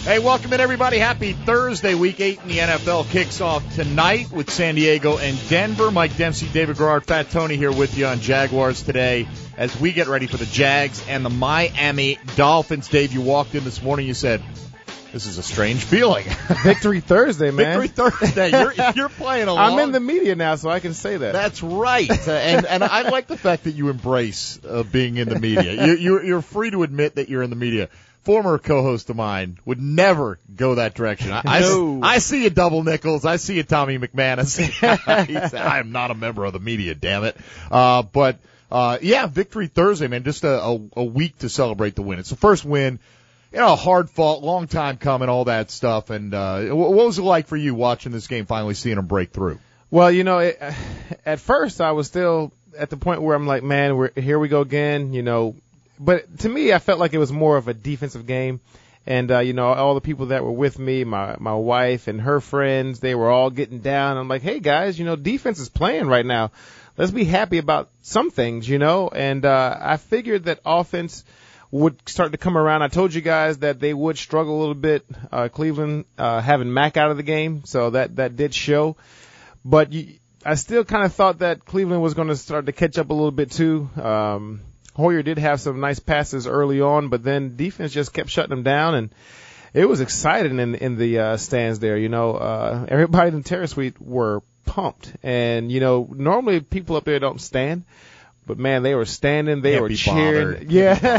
Hey, welcome in, everybody. Happy Thursday. Week 8 in the NFL kicks off tonight with San Diego and Denver. Mike Dempsey, David Garrard, Fat Tony here with you on Jaguars today as we get ready for the Jags and the Miami Dolphins. Dave, you walked in this morning, you said, this is a strange feeling. Victory Thursday, man. Victory Thursday. You're playing along. I'm in the media now, so I can say that. That's right. And I like the fact that you embrace being in the media. You're free to admit that you're in the media. Former co-host of mine would never go that direction. I see you, Double Nichols. I see you, Tommy McManus. He said, I am not a member of the media, damn it. But Victory Thursday, man. Just a week to celebrate the win. It's the first win. Hard fought, long time coming, all that stuff. And what was it like for you watching this game, finally seeing them break through? Well, at first I was still at the point where I'm like, man, here we go again, But to me, I felt like it was more of a defensive game. And, all the people that were with me, my wife and her friends, they were all getting down. I'm like, hey, guys, defense is playing right now. Let's be happy about some things, And I figured that offense would start to come around. I told you guys that they would struggle a little bit, Cleveland having Mack out of the game. So that did show. But I still kind of thought that Cleveland was going to start to catch up a little bit, too. Hoyer did have some nice passes early on, but then defense just kept shutting them down, and it was exciting in the stands there. Everybody in the terrace suite were pumped, and normally people up there don't stand, but man, they were standing, they were cheering,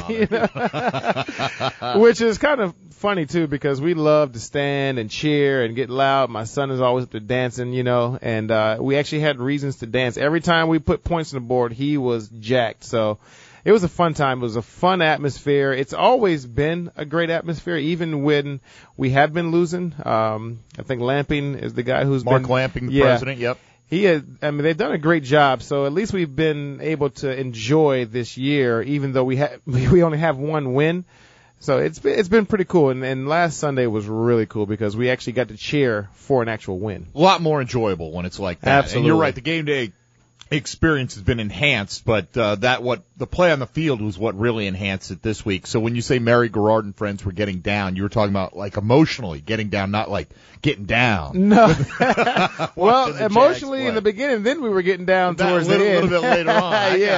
which is kind of funny too because we love to stand and cheer and get loud. My son is always up there dancing, and we actually had reasons to dance every time we put points on the board. He was jacked, so. It was a fun time. It was a fun atmosphere. It's always been a great atmosphere, even when we have been losing. I think Lamping is the guy who's Mark Lamping, the president, yep. They've done a great job. So at least we've been able to enjoy this year, even though we only have one win. So it's been pretty cool. And last Sunday was really cool because we actually got to cheer for an actual win. A lot more enjoyable when it's like that. Absolutely. And you're right. The game day experience has been enhanced, but the play on the field was what really enhanced it this week. So when you say Mary Garrard and friends were getting down, you were talking about like emotionally getting down, not like getting down. No. Well, emotionally in the beginning, then we were getting down towards the end. A little bit later on.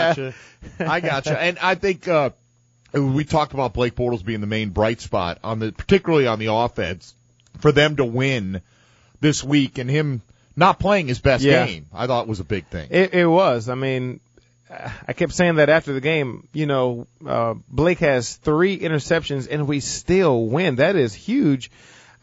I Yeah. gotcha. And I think we talked about Blake Bortles being the main bright spot particularly on the offense for them to win this week, and him not playing his best game, I thought was a big thing. It was. I mean, I kept saying that after the game. Blake has 3 interceptions and we still win. That is huge.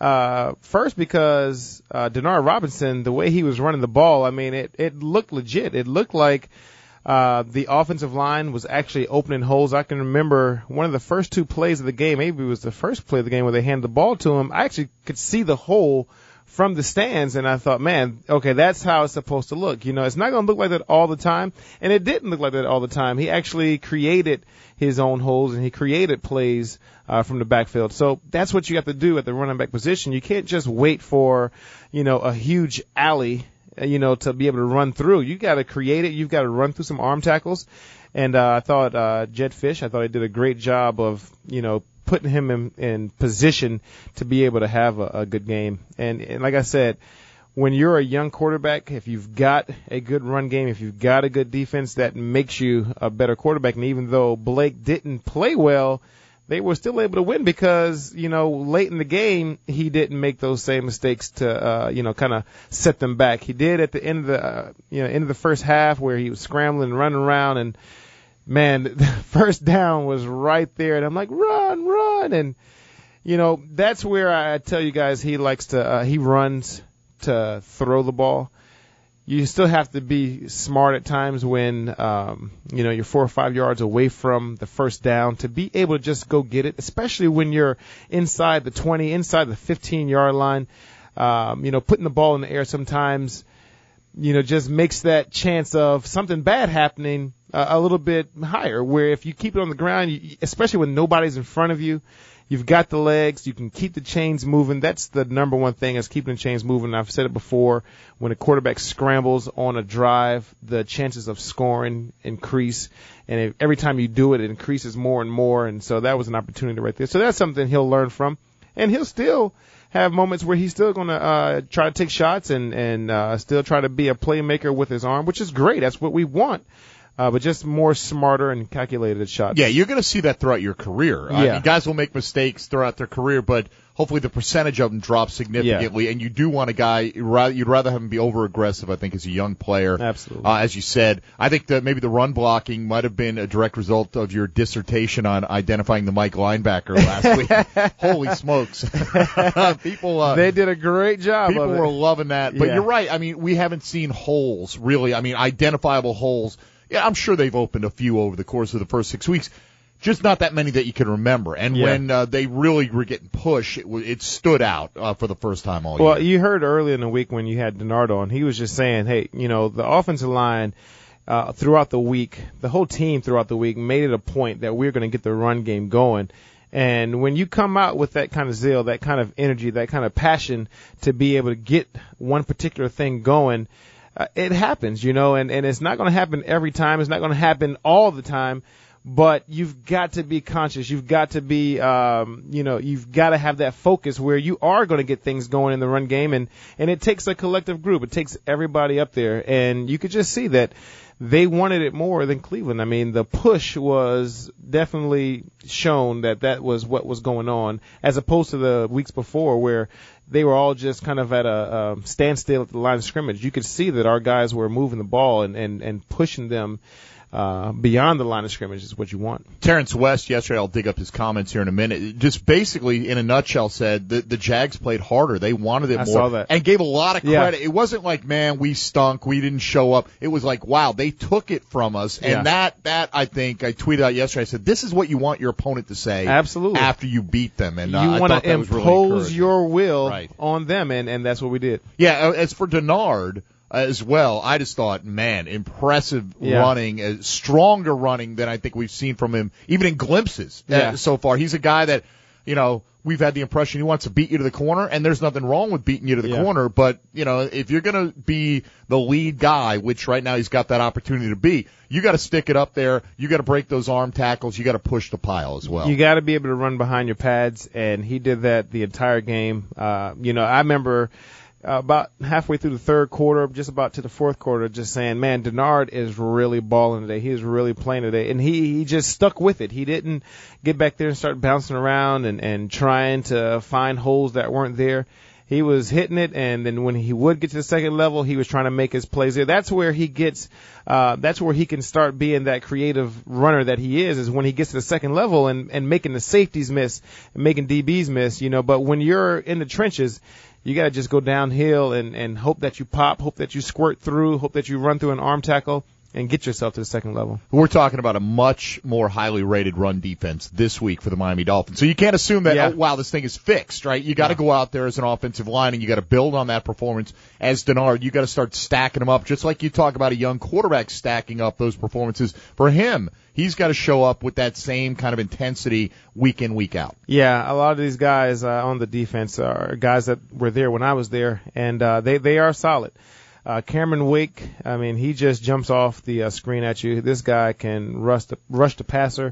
First because Denard Robinson, the way he was running the ball, I mean, it looked legit. It looked like the offensive line was actually opening holes. I can remember one of the first 2 plays of the game, maybe it was the first play of the game where they handed the ball to him. I actually could see the hole from the stands, and I thought, man, okay, that's how it's supposed to look. It's not going to look like that all the time, and it didn't look like that all the time. He actually created his own holes, and he created plays from the backfield. So that's what you have to do at the running back position. You can't just wait for, a huge alley, to be able to run through. You got to create it. You've got to run through some arm tackles. And I thought Jed Fish, he did a great job of, putting him in position to be able to have a good game. And like I said, when you're a young quarterback, if you've got a good run game, if you've got a good defense, that makes you a better quarterback. And even though Blake didn't play well, they were still able to win because, late in the game, he didn't make those same mistakes to, kind of set them back. He did at the end of the first half where he was scrambling and running around, and man, the first down was right there, and I'm like, run. And, that's where I tell you guys he runs to throw the ball. You still have to be smart at times when, you're 4 or 5 yards away from the first down to be able to just go get it, especially when you're inside the 20, inside the 15-yard line. Putting the ball in the air sometimes, just makes that chance of something bad happening a little bit higher, where if you keep it on the ground, especially when nobody's in front of you, you've got the legs, you can keep the chains moving. That's the number one thing, is keeping the chains moving. I've said it before, when a quarterback scrambles on a drive, the chances of scoring increase, and every time you do it, it increases more and more, and so that was an opportunity right there. So that's something he'll learn from. And he'll still have moments where he's still going to try to take shots and still try to be a playmaker with his arm, which is great. That's what we want. But just more smarter and calculated shots. Yeah, you're going to see that throughout your career. I mean, guys will make mistakes throughout their career, but hopefully the percentage of them drops significantly. Yeah. And you do want a guy, you'd rather have him be over-aggressive, I think, as a young player. Absolutely. As you said, I think that maybe the run blocking might have been a direct result of your dissertation on identifying the Mike linebacker last week. Holy smokes. People, they did a great job people of it. were loving that. But you're right. I mean, we haven't seen holes, really. I mean, identifiable holes. Yeah, I'm sure they've opened a few over the course of the first 6 weeks, just not that many that you can remember. And when they really were getting pushed, it stood out for the first time all year. Well, you heard early in the week when you had Denard on, he was just saying, hey, the offensive line throughout the week, the whole team throughout the week made it a point that we're going to get the run game going. And when you come out with that kind of zeal, that kind of energy, that kind of passion to be able to get one particular thing going, it happens, and it's not going to happen every time. It's not going to happen all the time, but you've got to be conscious. You've got to be, you've got to have that focus where you are going to get things going in the run game. And it takes a collective group. It takes everybody up there. And you could just see that they wanted it more than Cleveland. I mean, the push was definitely shown that was what was going on, as opposed to the weeks before where they were all just kind of at a standstill at the line of scrimmage. You could see that our guys were moving the ball and pushing them beyond the line of scrimmage is what you want. Terrence West yesterday, I'll dig up his comments here in a minute, just basically in a nutshell said that the Jags played harder. They wanted it more. Saw that. And gave a lot of credit. It wasn't like, man, we stunk, we didn't show up. It was like, wow, they took it from us. And that I think, I tweeted out yesterday, I said, this is what you want your opponent to say. Absolutely. After you beat them. And you want to impose your will right on them, and that's what we did. Yeah, as for Denard, as well, I just thought, man, impressive running, stronger running than I think we've seen from him, even in glimpses so far. He's a guy that, we've had the impression he wants to beat you to the corner, and there's nothing wrong with beating you to the corner, but, if you're going to be the lead guy, which right now he's got that opportunity to be, you got to stick it up there, you got to break those arm tackles, you got to push the pile as well. You got to be able to run behind your pads, and he did that the entire game. I remember about halfway through the third quarter, just about to the fourth quarter, just saying, man, Denard is really balling today. He is really playing today. And he just stuck with it. He didn't get back there and start bouncing around and trying to find holes that weren't there. He was hitting it, and then when he would get to the second level, he was trying to make his plays there. That's where he gets, that's where he can start being that creative runner that he is when he gets to the second level and making the safeties miss, and making DBs miss, But when you're in the trenches, you got to just go downhill and hope that you pop, hope that you squirt through, hope that you run through an arm tackle and get yourself to the second level. We're talking about a much more highly rated run defense this week for the Miami Dolphins. So you can't assume that, this thing is fixed, right? You got to go out there as an offensive line and you got to build on that performance. As Denard, you got to start stacking them up, just like you talk about a young quarterback stacking up those performances. For him, he's got to show up with that same kind of intensity week in, week out. Yeah, a lot of these guys on the defense are guys that were there when I was there, and they are solid. Cameron Wake, he just jumps off the screen at you. This guy can rush the passer.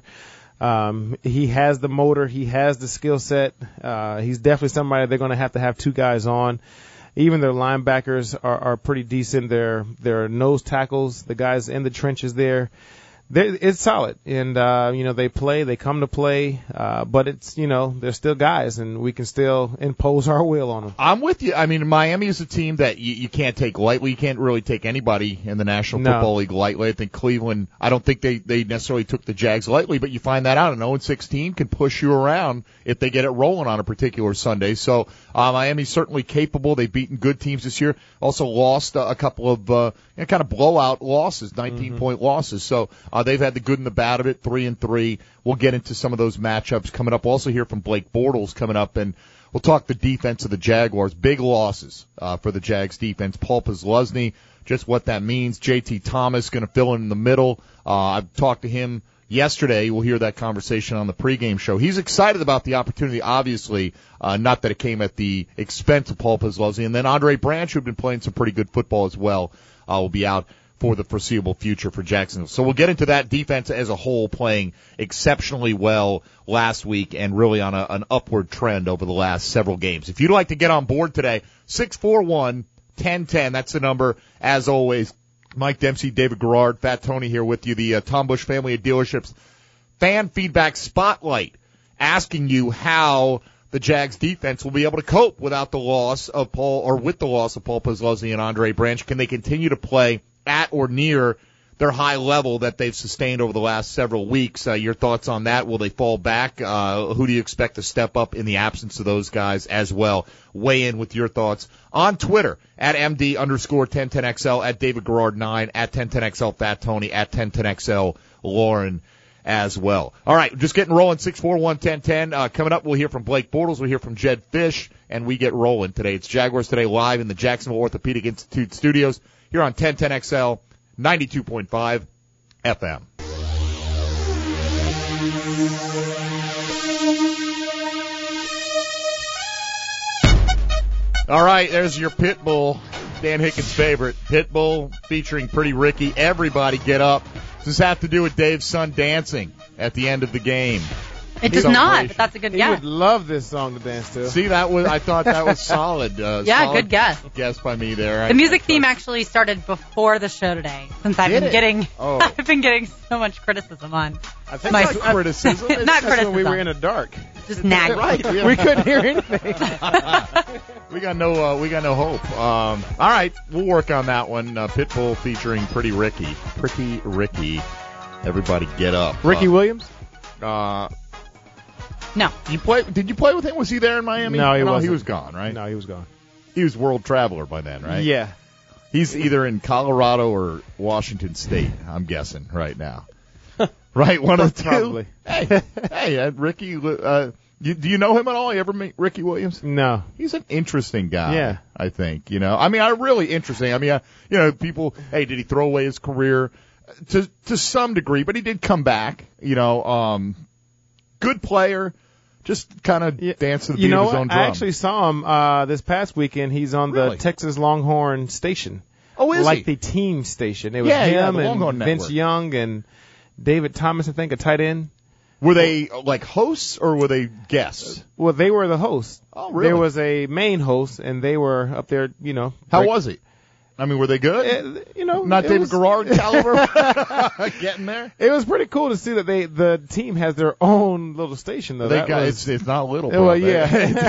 He has the motor. He has the skill set. He's definitely somebody they're going to have two guys on. Even their linebackers are pretty decent. Their nose tackles, the guys in the trenches there, it's solid. And, they come to play, but it's, they're still guys and we can still impose our will on them. I'm with you. Miami is a team that you can't take lightly. You can't really take anybody in the National Football League lightly. I think Cleveland, I don't think they necessarily took the Jags lightly, but you find that out. An 0-16 can push you around if they get it rolling on a particular Sunday. So, Miami's certainly capable. They've beaten good teams this year. Also lost a couple of, kind of blowout losses, 19-point losses. So, they've had the good and the bad of it, 3-3. We'll get into some of those matchups coming up. We'll also hear from Blake Bortles coming up, and we'll talk the defense of the Jaguars. Big losses for the Jags defense. Paul Posluszny, just what that means. J.T. Thomas going to fill in the middle. I've talked to him yesterday. We'll hear that conversation on the pregame show. He's excited about the opportunity, obviously, not that it came at the expense of Paul Posluszny. And then Andre Branch, who'd been playing some pretty good football as well, will be out for the foreseeable future for Jacksonville. So we'll get into that defense as a whole playing exceptionally well last week and really on an upward trend over the last several games. If you'd like to get on board today, 641-1010, that's the number. As always, Mike Dempsey, David Garrard, Fat Tony here with you, the Tom Bush family of dealerships fan feedback spotlight, asking you how the Jags defense will be able to cope without the loss of Paul, or with the loss of Paul Posluszny and Andre Branch. Can they continue to play at or near their high level that they've sustained over the last several weeks? Your thoughts on that? Will they fall back? Who do you expect to step up in the absence of those guys as well? Weigh in with your thoughts on Twitter at MD_1010XL, at David Garrard 9, at 1010XL Fat Tony, at 1010XL Lauren as well. All right, just getting rolling. 641-1010. Coming up, we'll hear from Blake Bortles. We'll hear from Jed Fish, and we get rolling today. It's Jaguars Today live in the Jacksonville Orthopedic Institute studios here on 1010XL 92.5 FM. All right, there's your Pitbull, Dan Hickens' favorite. Pitbull featuring Pretty Ricky. Everybody get up. Does this have to do with Dave's son dancing at the end of the game? It does not, but that's a good He guess. would love this song to dance to. See, I thought that was solid. Yeah, solid good guess. Guess by me there. The music theme actually started before the show today, since I've been getting so much criticism on. I think it's criticism. Not That's criticism. when we were in the dark. Just nagging. Right. We couldn't hear anything. We got no hope. All right, we'll work on that one. Pitbull featuring Pretty Ricky. Pretty Ricky. Everybody get up. Ricky Williams? No. Did you play with him? Was he there in Miami? No, he wasn't. He was gone, right? No, he was gone. He was world traveler by then, right? Yeah. He's either in Colorado or Washington State, I'm guessing, right now. Right, one of the two. Probably. Hey, Ricky, do you know him at all? You ever meet Ricky Williams? No. He's an interesting guy. Yeah. I think, really interesting. I mean, people, hey, did he throw away his career? To some degree, but he did come back, good player, just kind of dance to the beat of his own drum. I actually saw him this past weekend. He's on the Texas Longhorn station. Oh, is like he? The team station. It was the him Longhorn and Vince Network. Young and David Thomas, I think, a tight end. Were they like hosts or were they guests? Well, they were the hosts. Oh, really? There was a main host, and they were up there, How was he? I mean, were they good? Not David Garrard caliber getting there? It was pretty cool to see that the team has their own little station, though. It's not little, bro. Well, yeah.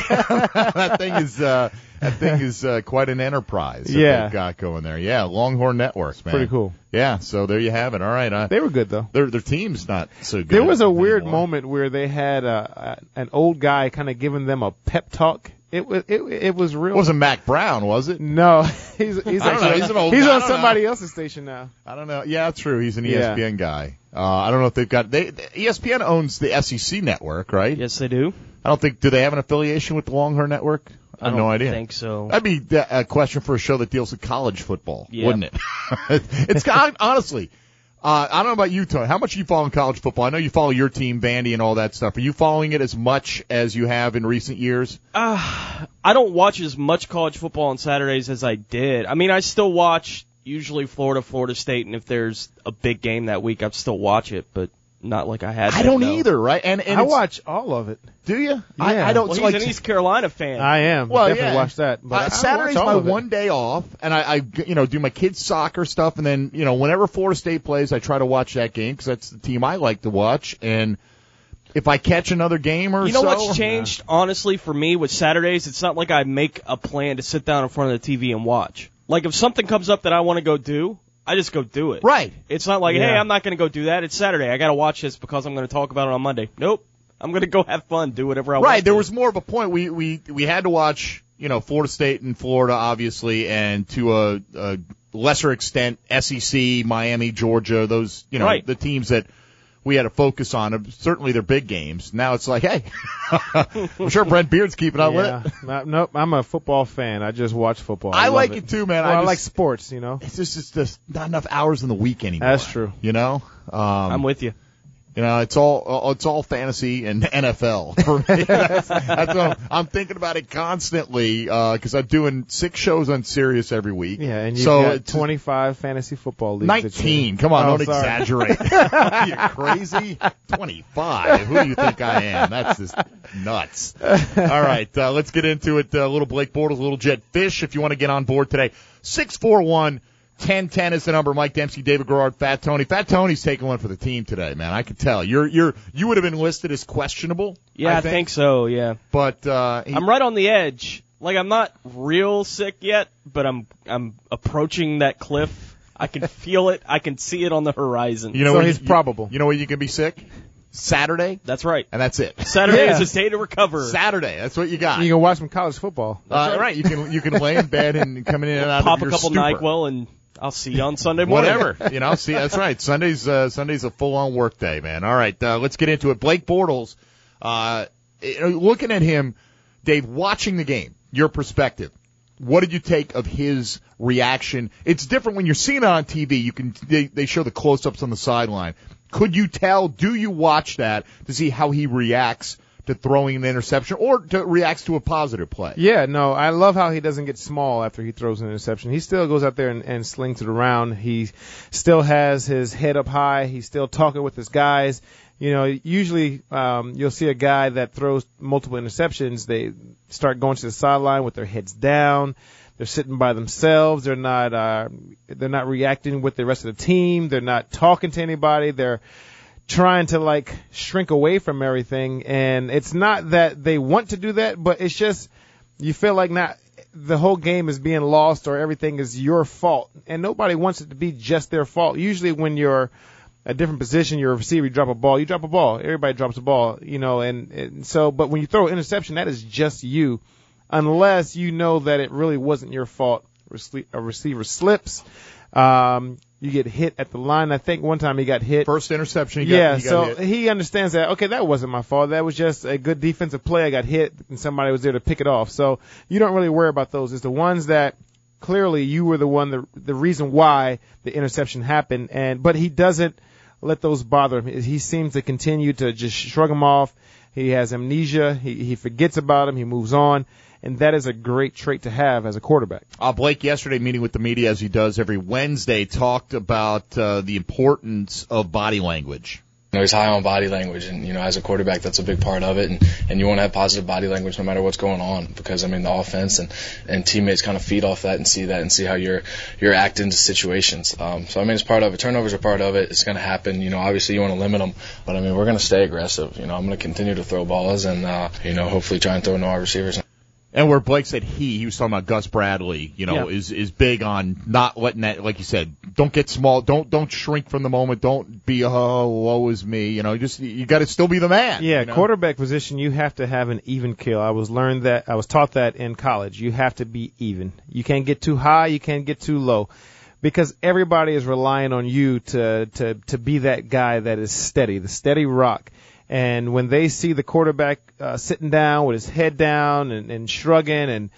That thing is quite an enterprise that they've got going there. Yeah, Longhorn Networks, man. Pretty cool. Yeah, so there you have it. All right. They were good, though. Their team's not so good. There was a weird anymore. moment where they had an old guy kind of giving them a pep talk. It was real. It wasn't Mac Brown, was it? No, he's on somebody else's station now. I don't know. Yeah, true. He's an ESPN guy. I don't know if they've got ESPN owns the SEC network, right? Yes, they do. I don't think. Do they have an affiliation with the Longhorn Network? I have no idea. I think so. That'd be a question for a show that deals with college football, Yeah. wouldn't it? It's honestly. I don't know about you, Tony. How much are you following college football? I know you follow your team, Vandy, and all that stuff. Are you following it as much as you have in recent years? I don't watch as much college football on Saturdays as I did. I mean, I still watch usually Florida State, and if there's a big game that week, I'd still watch it, but not like I had. I don't either, right? And I watch all of it. Do you? Yeah. I don't. Well, like he's an East Carolina fan. I am. Well, definitely yeah. watch that. But I Saturday's watch all my of it. one day off, and I do my kids' soccer stuff, and then whenever Florida State plays, I try to watch that game because that's the team I like to watch. And if I catch another game or You know what's changed, honestly, for me with Saturdays? It's not like I make a plan to sit down in front of the TV and watch. Like, if something comes up that I want to go do, I just go do it. Right. It's not like, hey, I'm not going to go do that. It's Saturday. I got to watch this because I'm going to talk about it on Monday. Nope. I'm going to go have fun, do whatever I want. Right. There was more of a point. We had to watch, Florida State and Florida, obviously, and to a lesser extent, SEC, Miami, Georgia, those, the teams that we had to focus on. Certainly their big games. Now it's like, hey, I'm sure Brent Beard's keeping up with it. Nope, I'm a football fan. I just watch football. I like it too, man. Well, I like sports, It's just not enough hours in the week anymore. That's true. I'm with you. You know, it's all fantasy and NFL for me. That's what I'm thinking about it constantly, cause I'm doing 6 shows on Sirius every week. Yeah, and you've got 25 fantasy football leagues. 19. Come on, don't exaggerate. Are you crazy? 25. Who do you think I am? That's just nuts. All right, let's get into it. Little Blake Bortles, little Jedd Fisch, if you want to get on board today. 641-1010 is the number. Mike Dempsey, David Garrard, Fat Tony. Fat Tony's taking one for the team today, man. I could tell. You would have been listed as questionable. Yeah, I think so. Yeah, but I'm right on the edge. Like, I'm not real sick yet, but I'm approaching that cliff. I can feel it. I can see it on the horizon. You know, so he's probable. You know where you can be sick? Saturday. That's right. And that's it. Saturday is a day to recover. Saturday. That's what you got. You can watch some college football. Right. You can lay in bed and come in and out pop of your a couple stupor. NyQuil and I'll see you on Sunday morning. Whatever. You know, see, that's right. Sunday's a full-on work day, man. All right, let's get into it. Blake Bortles, looking at him, Dave, watching the game, your perspective, what did you take of his reaction? It's different when you're seeing it on TV. They show the close-ups on the sideline. Could you tell, do you watch that to see how he reacts to throwing an interception or reacts to a positive play? Yeah, no, I love how he doesn't get small after he throws an interception. He still goes out there and slings it around. He still has his head up high. He's still talking with his guys. You know, usually you'll see a guy that throws multiple interceptions. They start going to the sideline with their heads down. They're sitting by themselves. They're not reacting with the rest of the team. They're not talking to anybody. They're trying to shrink away from everything. And it's not that they want to do that, but it's just you feel like not the whole game is being lost or everything is your fault. And nobody wants it to be just their fault. Usually when you're a different position, you're a receiver, you drop a ball. Everybody drops a ball, you know, and so, but when you throw an interception, that is just you. Unless you know that it really wasn't your fault. A receiver slips. You get hit at the line. I think one time he got hit. First interception he got hit. He understands that, okay, that wasn't my fault. That was just a good defensive play. I got hit and somebody was there to pick it off. So you don't really worry about those. It's the ones that clearly you were the one, the reason why the interception happened. But he doesn't let those bother him. He seems to continue to just shrug them off. He has amnesia. He forgets about him. He moves on. And that is a great trait to have as a quarterback. Blake, yesterday, meeting with the media as he does every Wednesday, talked about the importance of body language. You know, he's high on body language, and, you know, as a quarterback, that's a big part of it. And you want to have positive body language no matter what's going on, because, I mean, the offense and teammates kind of feed off that and see how you're acting to situations. So, I mean, it's part of it. Turnovers are part of it. It's going to happen. You know, obviously you want to limit them, but, I mean, we're going to stay aggressive. You know, I'm going to continue to throw balls and, you know, hopefully try and throw no receivers. And where Blake said he was talking about Gus Bradley, you know, is big on not letting that, like you said, don't get small, don't shrink from the moment, don't be, woe is me, you know, you got to still be the man. Yeah, you know? Quarterback position, you have to have an even kill. I was taught that in college. You have to be even. You can't get too high, you can't get too low, because everybody is relying on you to be that guy that is steady, the steady rock. And when they see the quarterback sitting down with his head down and shrugging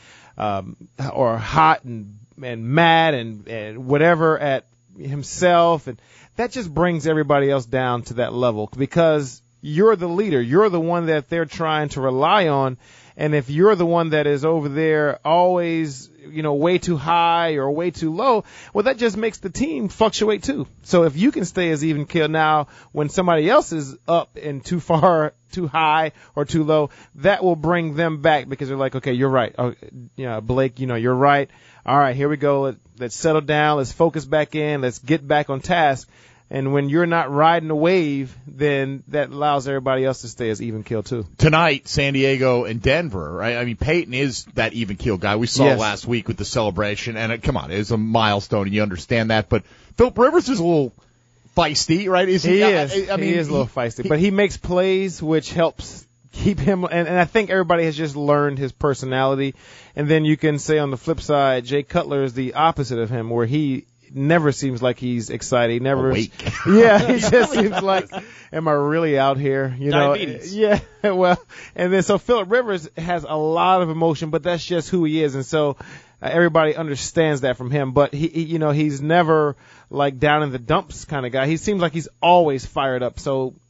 or hot and mad and whatever at himself, and that just brings everybody else down to that level, because you're the leader. You're the one that they're trying to rely on. And if you're the one that is over there always, you know, way too high or way too low, well, that just makes the team fluctuate too. So if you can stay as even kill now when somebody else is up and too far, too high or too low, that will bring them back, because they're like, okay, you're right. Oh, you know, Blake, you know, you're right. All right, here we go. Let's settle down. Let's focus back in. Let's get back on task. And when you're not riding the wave, then that allows everybody else to stay as even kill too. Tonight, San Diego and Denver, right? I mean, Peyton is that even kill guy. We saw last week with the celebration, and come on, it's a milestone, and you understand that. But Philip Rivers is a little feisty, right? He is a little feisty, but he makes plays, which helps keep him. And I think everybody has just learned his personality. And then you can say on the flip side, Jay Cutler is the opposite of him, where he never seems like he's excited. He never, awake. Yeah, he just seems like, am I really out here? You know, diabetes. Yeah, well, and then so Philip Rivers has a lot of emotion, but that's just who he is, and so everybody understands that from him. But he, you know, he's never like down in the dumps kind of guy. He seems like he's always fired up. So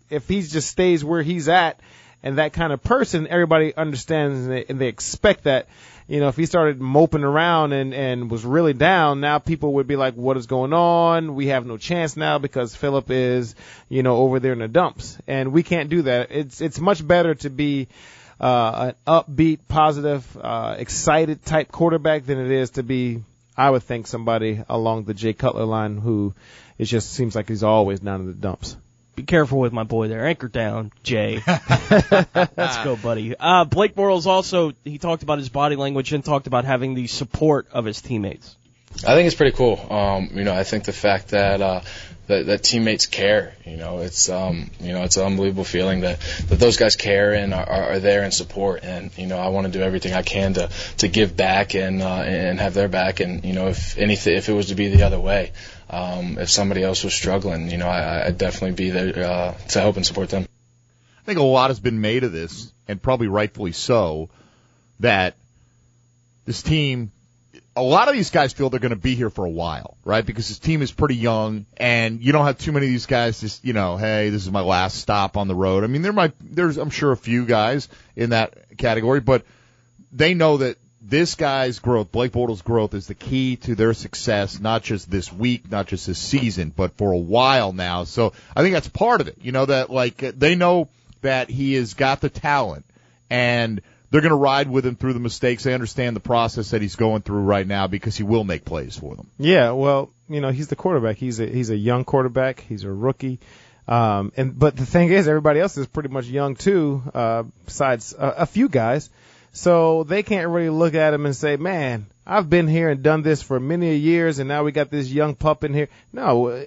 if he just stays where he's at and that kind of person, everybody understands and they expect that. You know, if he started moping around and was really down, now people would be like, what is going on? We have no chance now because Philip is, you know, over there in the dumps. And we can't do that. It's much better to be an upbeat, positive, excited type quarterback than it is to be, I would think, somebody along the Jay Cutler line who it just seems like he's always down in the dumps. Be careful with my boy there. Anchor down, Jay. Let's go, buddy. Blake Bortles also, he talked about his body language and talked about having the support of his teammates. I think it's pretty cool. You know, I think the fact that that teammates care, it's it's an unbelievable feeling that those guys care and are there in support. And, I want to do everything I can to give back and have their back. And, if it was to be the other way, if somebody else was struggling, I'd definitely be there to help and support them. I think a lot has been made of this, and probably rightfully so, that this team, a lot of these guys feel they're going to be here for a while, right? Because this team is pretty young, and you don't have too many of these guys just, hey, this is my last stop on the road. I mean, there's, I'm sure, a few guys in that category, but they know that this guy's growth, Blake Bortles' growth, is the key to their success, not just this week, not just this season, but for a while now. So I think that's part of it, that, they know that he has got the talent, and they're going to ride with him through the mistakes. They understand the process that he's going through right now because he will make plays for them. Yeah, well, he's the quarterback. He's a young quarterback. He's a rookie. But the thing is, everybody else is pretty much young too, besides a few guys. So they can't really look at him and say, man, I've been here and done this for many years, and now we got this young pup in here. No,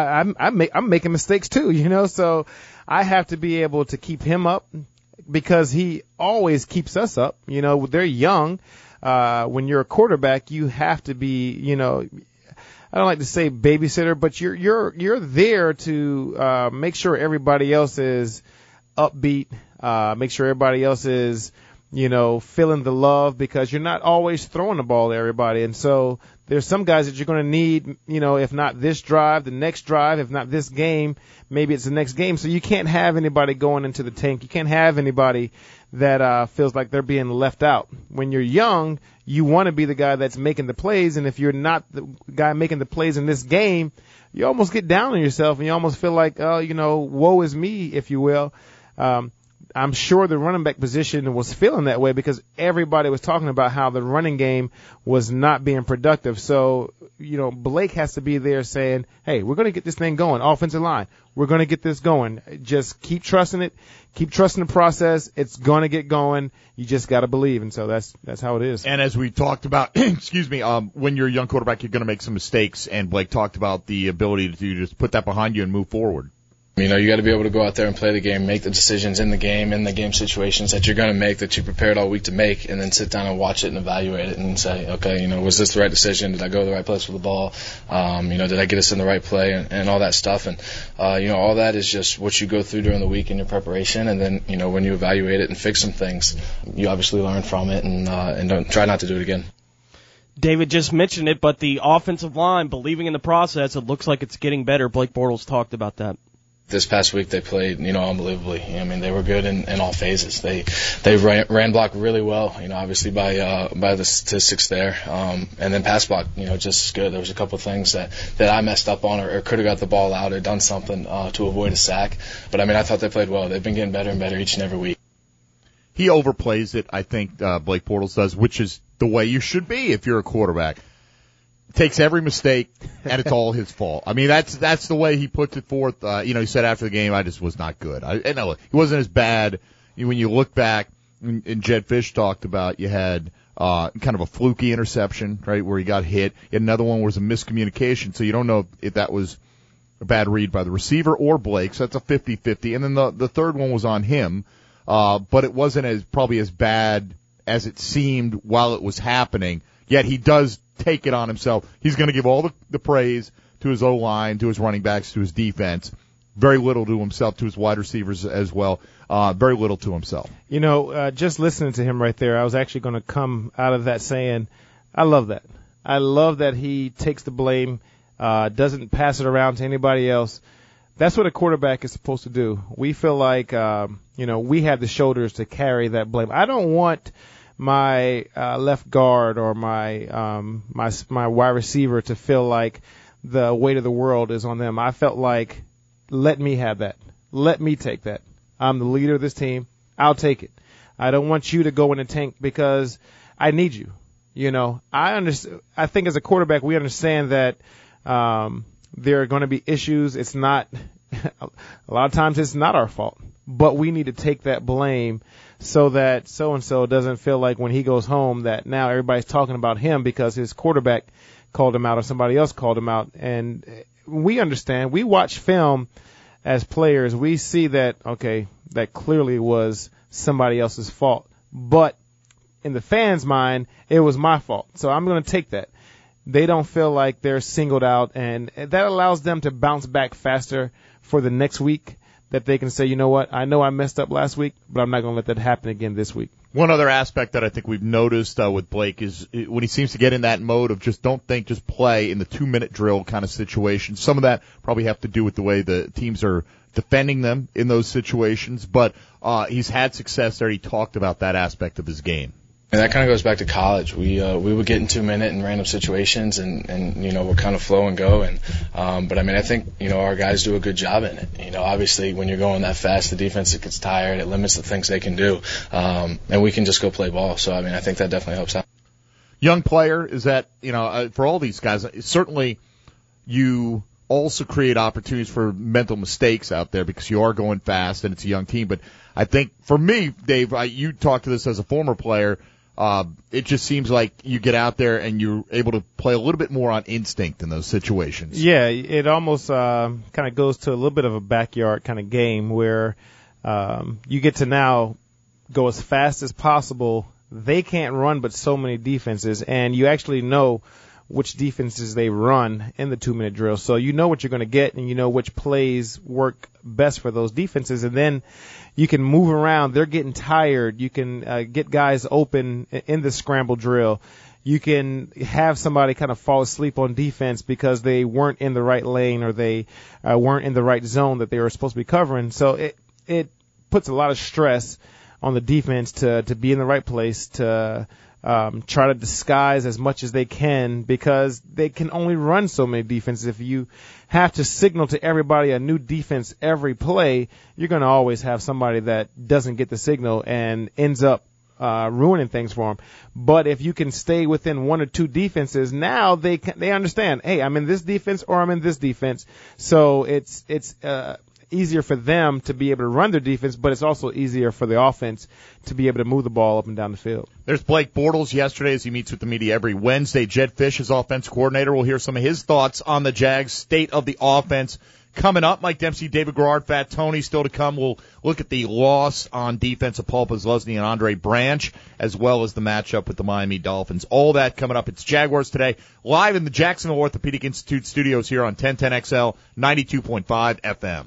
I'm making mistakes too, so I have to be able to keep him up, because he always keeps us up. They're young. When you're a quarterback, you have to be, I don't like to say babysitter, but you're there to make sure everybody else is upbeat, make sure everybody else is, feeling the love, because you're not always throwing the ball to everybody. And so there's some guys that you're going to need, if not this drive, the next drive, if not this game, maybe it's the next game. So you can't have anybody going into the tank. You can't have anybody that feels like they're being left out. When you're young, you want to be the guy that's making the plays. And if you're not the guy making the plays in this game, you almost get down on yourself and you almost feel like, woe is me, if you will. I'm sure the running back position was feeling that way because everybody was talking about how the running game was not being productive. So, Blake has to be there saying, hey, we're going to get this thing going. Offensive line, we're going to get this going. Just keep trusting it. Keep trusting the process. It's going to get going. You just got to believe. And so that's how it is. And as we talked about, when you're a young quarterback, you're going to make some mistakes. And Blake talked about the ability to just put that behind you and move forward. You got to be able to go out there and play the game, make the decisions in the game situations that you're going to make, that you prepared all week to make, and then sit down and watch it and evaluate it and say, okay, was this the right decision? Did I go to the right place with the ball? Did I get us in the right play and all that stuff? And, all that is just what you go through during the week in your preparation. And then, when you evaluate it and fix some things, you obviously learn from it and don't try not to do it again. David just mentioned it, but the offensive line, believing in the process, it looks like it's getting better. Blake Bortles talked about that. This past week they played, unbelievably. They were good in all phases. They ran block really well, obviously by the statistics there. And then pass block, just as good. There was a couple of things that I messed up on or could have got the ball out or done something to avoid a sack. But I thought they played well. They've been getting better and better each and every week. He overplays it, I think, Blake Bortles does, which is the way you should be if you're a quarterback. Takes every mistake, and it's all his fault. That's the way he puts it forth. He said after the game, I just was not good. He wasn't as bad. When you look back, and Jed Fish talked about, you had kind of a fluky interception, right, where he got hit. And another one was a miscommunication, so you don't know if that was a bad read by the receiver or Blake, so that's a 50-50. And then the third one was on him, but it wasn't probably as bad as it seemed while it was happening. Yet he does take it on himself. He's going to give all the praise to his O-line, to his running backs, to his defense. Very little to himself, to his wide receivers as well. Very little to himself. Just listening to him right there, I was actually going to come out of that saying, I love that. I love that he takes the blame, doesn't pass it around to anybody else, That's what a quarterback is supposed to do. We feel like, we have the shoulders to carry that blame. I don't want my left guard or my wide receiver to feel like the weight of the world is on them. I felt like, let me have that. Let me take that. I'm the leader of this team. I'll take it. I don't want you to go in the tank because I need you. I think as a quarterback, we understand that there are going to be issues. It's not a lot of times it's not our fault, but we need to take that blame so that so-and-so doesn't feel like when he goes home that now everybody's talking about him because his quarterback called him out or somebody else called him out. And we understand. We watch film as players. We see that, okay, that clearly was somebody else's fault. But in the fans' mind, it was my fault. So I'm going to take that. They don't feel like they're singled out, and that allows them to bounce back faster for the next week, that they can say, you know what, I know I messed up last week, but I'm not going to let that happen again this week. One other aspect that I think we've noticed with Blake is when he seems to get in that mode of just don't think, just play in the 2-minute drill kind of situation. Some of that probably have to do with the way the teams are defending them in those situations, but he's had success there. He talked about that aspect of his game. And that kind of goes back to college. We would get in 2-minute in random situations and we'll kind of flow and go. But I think, our guys do a good job in it. Obviously when you're going that fast, the defense gets tired. It limits the things they can do. And we can just go play ball. So, I think that definitely helps out. Young player is that, for all these guys, certainly you also create opportunities for mental mistakes out there because you are going fast and it's a young team. But I think for me, Dave, you talked to this as a former player. It just seems like you get out there and you're able to play a little bit more on instinct in those situations. Yeah, it almost kind of goes to a little bit of a backyard kind of game where you get to now go as fast as possible. They can't run but so many defenses, and you actually know which defenses they run in the 2-minute drill. So you know what you're going to get, and you know which plays work best for those defenses, and then you can move around. They're getting tired. You can get guys open in the scramble drill. You can have somebody kind of fall asleep on defense because they weren't in the right lane or they weren't in the right zone that they were supposed to be covering. So it puts a lot of stress on the defense to be in the right place, to try to disguise as much as they can because they can only run so many defenses. If you have to signal to everybody a new defense every play, you're going to always have somebody that doesn't get the signal and ends up ruining things for them. But if you can stay within one or two defenses, now they understand, hey, I'm in this defense or I'm in this defense. So it's easier for them to be able to run their defense, but it's also easier for the offense to be able to move the ball up and down the field. There's Blake Bortles yesterday as he meets with the media every Wednesday. Jed Fish, his offense coordinator, will hear some of his thoughts on the Jags' state of the offense. Coming up, Mike Dempsey, David Garrard, Fat Tony still to come. We'll look at the loss on defense of Paul Posluszny and Andre Branch, as well as the matchup with the Miami Dolphins. All that coming up. It's Jaguars Today, live in the Jacksonville Orthopedic Institute studios here on 1010XL 92.5 FM.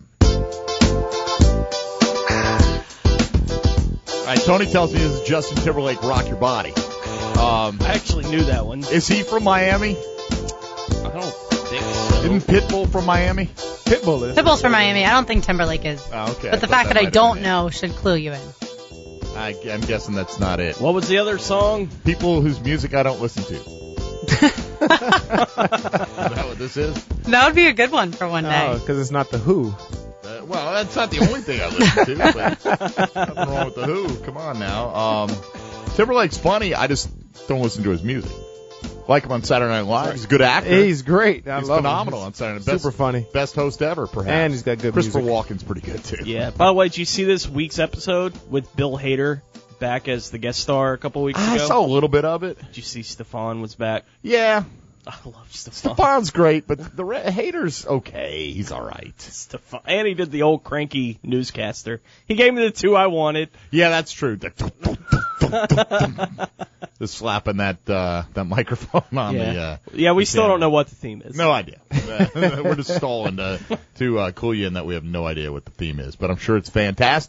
All right, Tony tells me this is Justin Timberlake, Rock Your Body. I actually knew that one. Is he from Miami? I don't think so. Isn't Pitbull from Miami? Pitbull is. Pitbull's from Miami. I don't think Timberlake is. Oh, okay. But the fact that I don't know should clue you in. I'm guessing that's not it. What was the other song? People whose music I don't listen to. Is that what this is? That would be a good one for one day. Oh, because it's not The Who. Well, that's not the only thing I listen to, but nothing wrong with The Who. Come on now. Timberlake's funny. I just don't listen to his music. Like him on Saturday Night Live. He's a good actor. He's great. He's phenomenal on Saturday Night Live. Super funny. Best host ever, perhaps. And he's got good Christopher music. Walken's pretty good, too. Yeah. By the way, did you see this week's episode with Bill Hader back as the guest star a couple weeks ago? I saw a little bit of it. Did you see Stefan was back? Yeah. I love Stefan. Stefan's great, but the Hader's okay. He's all right. Stefan. And he did the old cranky newscaster. He gave me the two I wanted. Yeah, that's true. Just slapping that microphone on the. Yeah, we still don't know what the theme is. No idea. We're just stalling to clue you in that we have no idea what the theme is, but I'm sure it's fantastic.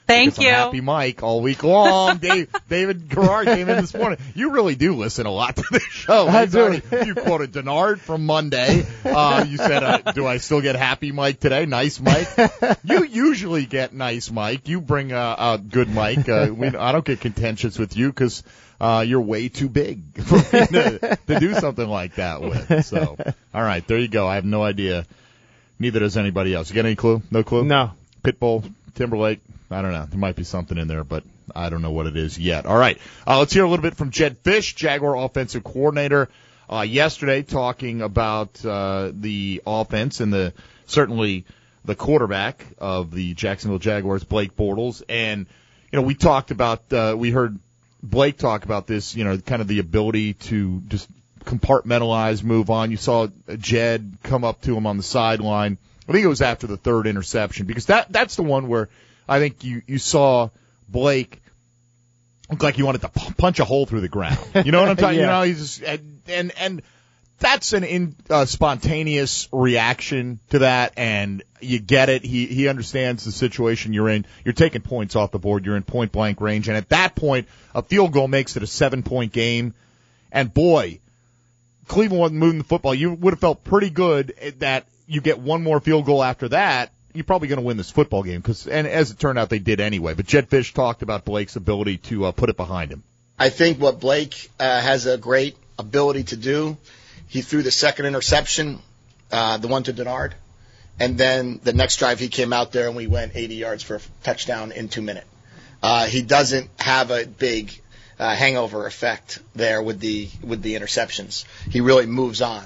Thank you. Happy Mike all week long. David Garrard came in this morning. You really do listen a lot to the show. I do. You quoted Denard from Monday. You said, do I still get Happy Mike today? Nice Mike. You usually get Nice Mike. You bring a good Mike. I don't get contentious with you because you're way too big for me to do something like that with. So, all right, there you go. I have no idea. Neither does anybody else. You got any clue? No clue? No. Pitbull, Timberlake. I don't know. There might be something in there, but I don't know what it is yet. All right. Let's hear a little bit from Jedd Fisch, Jaguar offensive coordinator, yesterday talking about the offense and certainly the quarterback of the Jacksonville Jaguars, Blake Bortles. And, we talked about, we heard Blake talk about this, kind of the ability to just compartmentalize, move on. You saw Jed come up to him on the sideline. I think it was after the third interception because that's the one where I think you saw Blake look like he wanted to punch a hole through the ground. You know what I'm talking? Yeah. He's just and that's an spontaneous reaction to that, and you get it. He understands the situation you're in. You're taking points off the board. You're in point blank range, and at that point, a field goal makes it a 7-point game. And boy, Cleveland wasn't moving the football. You would have felt pretty good that you get one more field goal after that. You're probably going to win this football game and as it turned out, they did anyway. But Jedd Fisch talked about Blake's ability to put it behind him. I think what Blake has a great ability to do, he threw the second interception, the one to Denard, and then the next drive he came out there and we went 80 yards for a touchdown in 2 minutes. He doesn't have a big hangover effect there with the interceptions. He really moves on.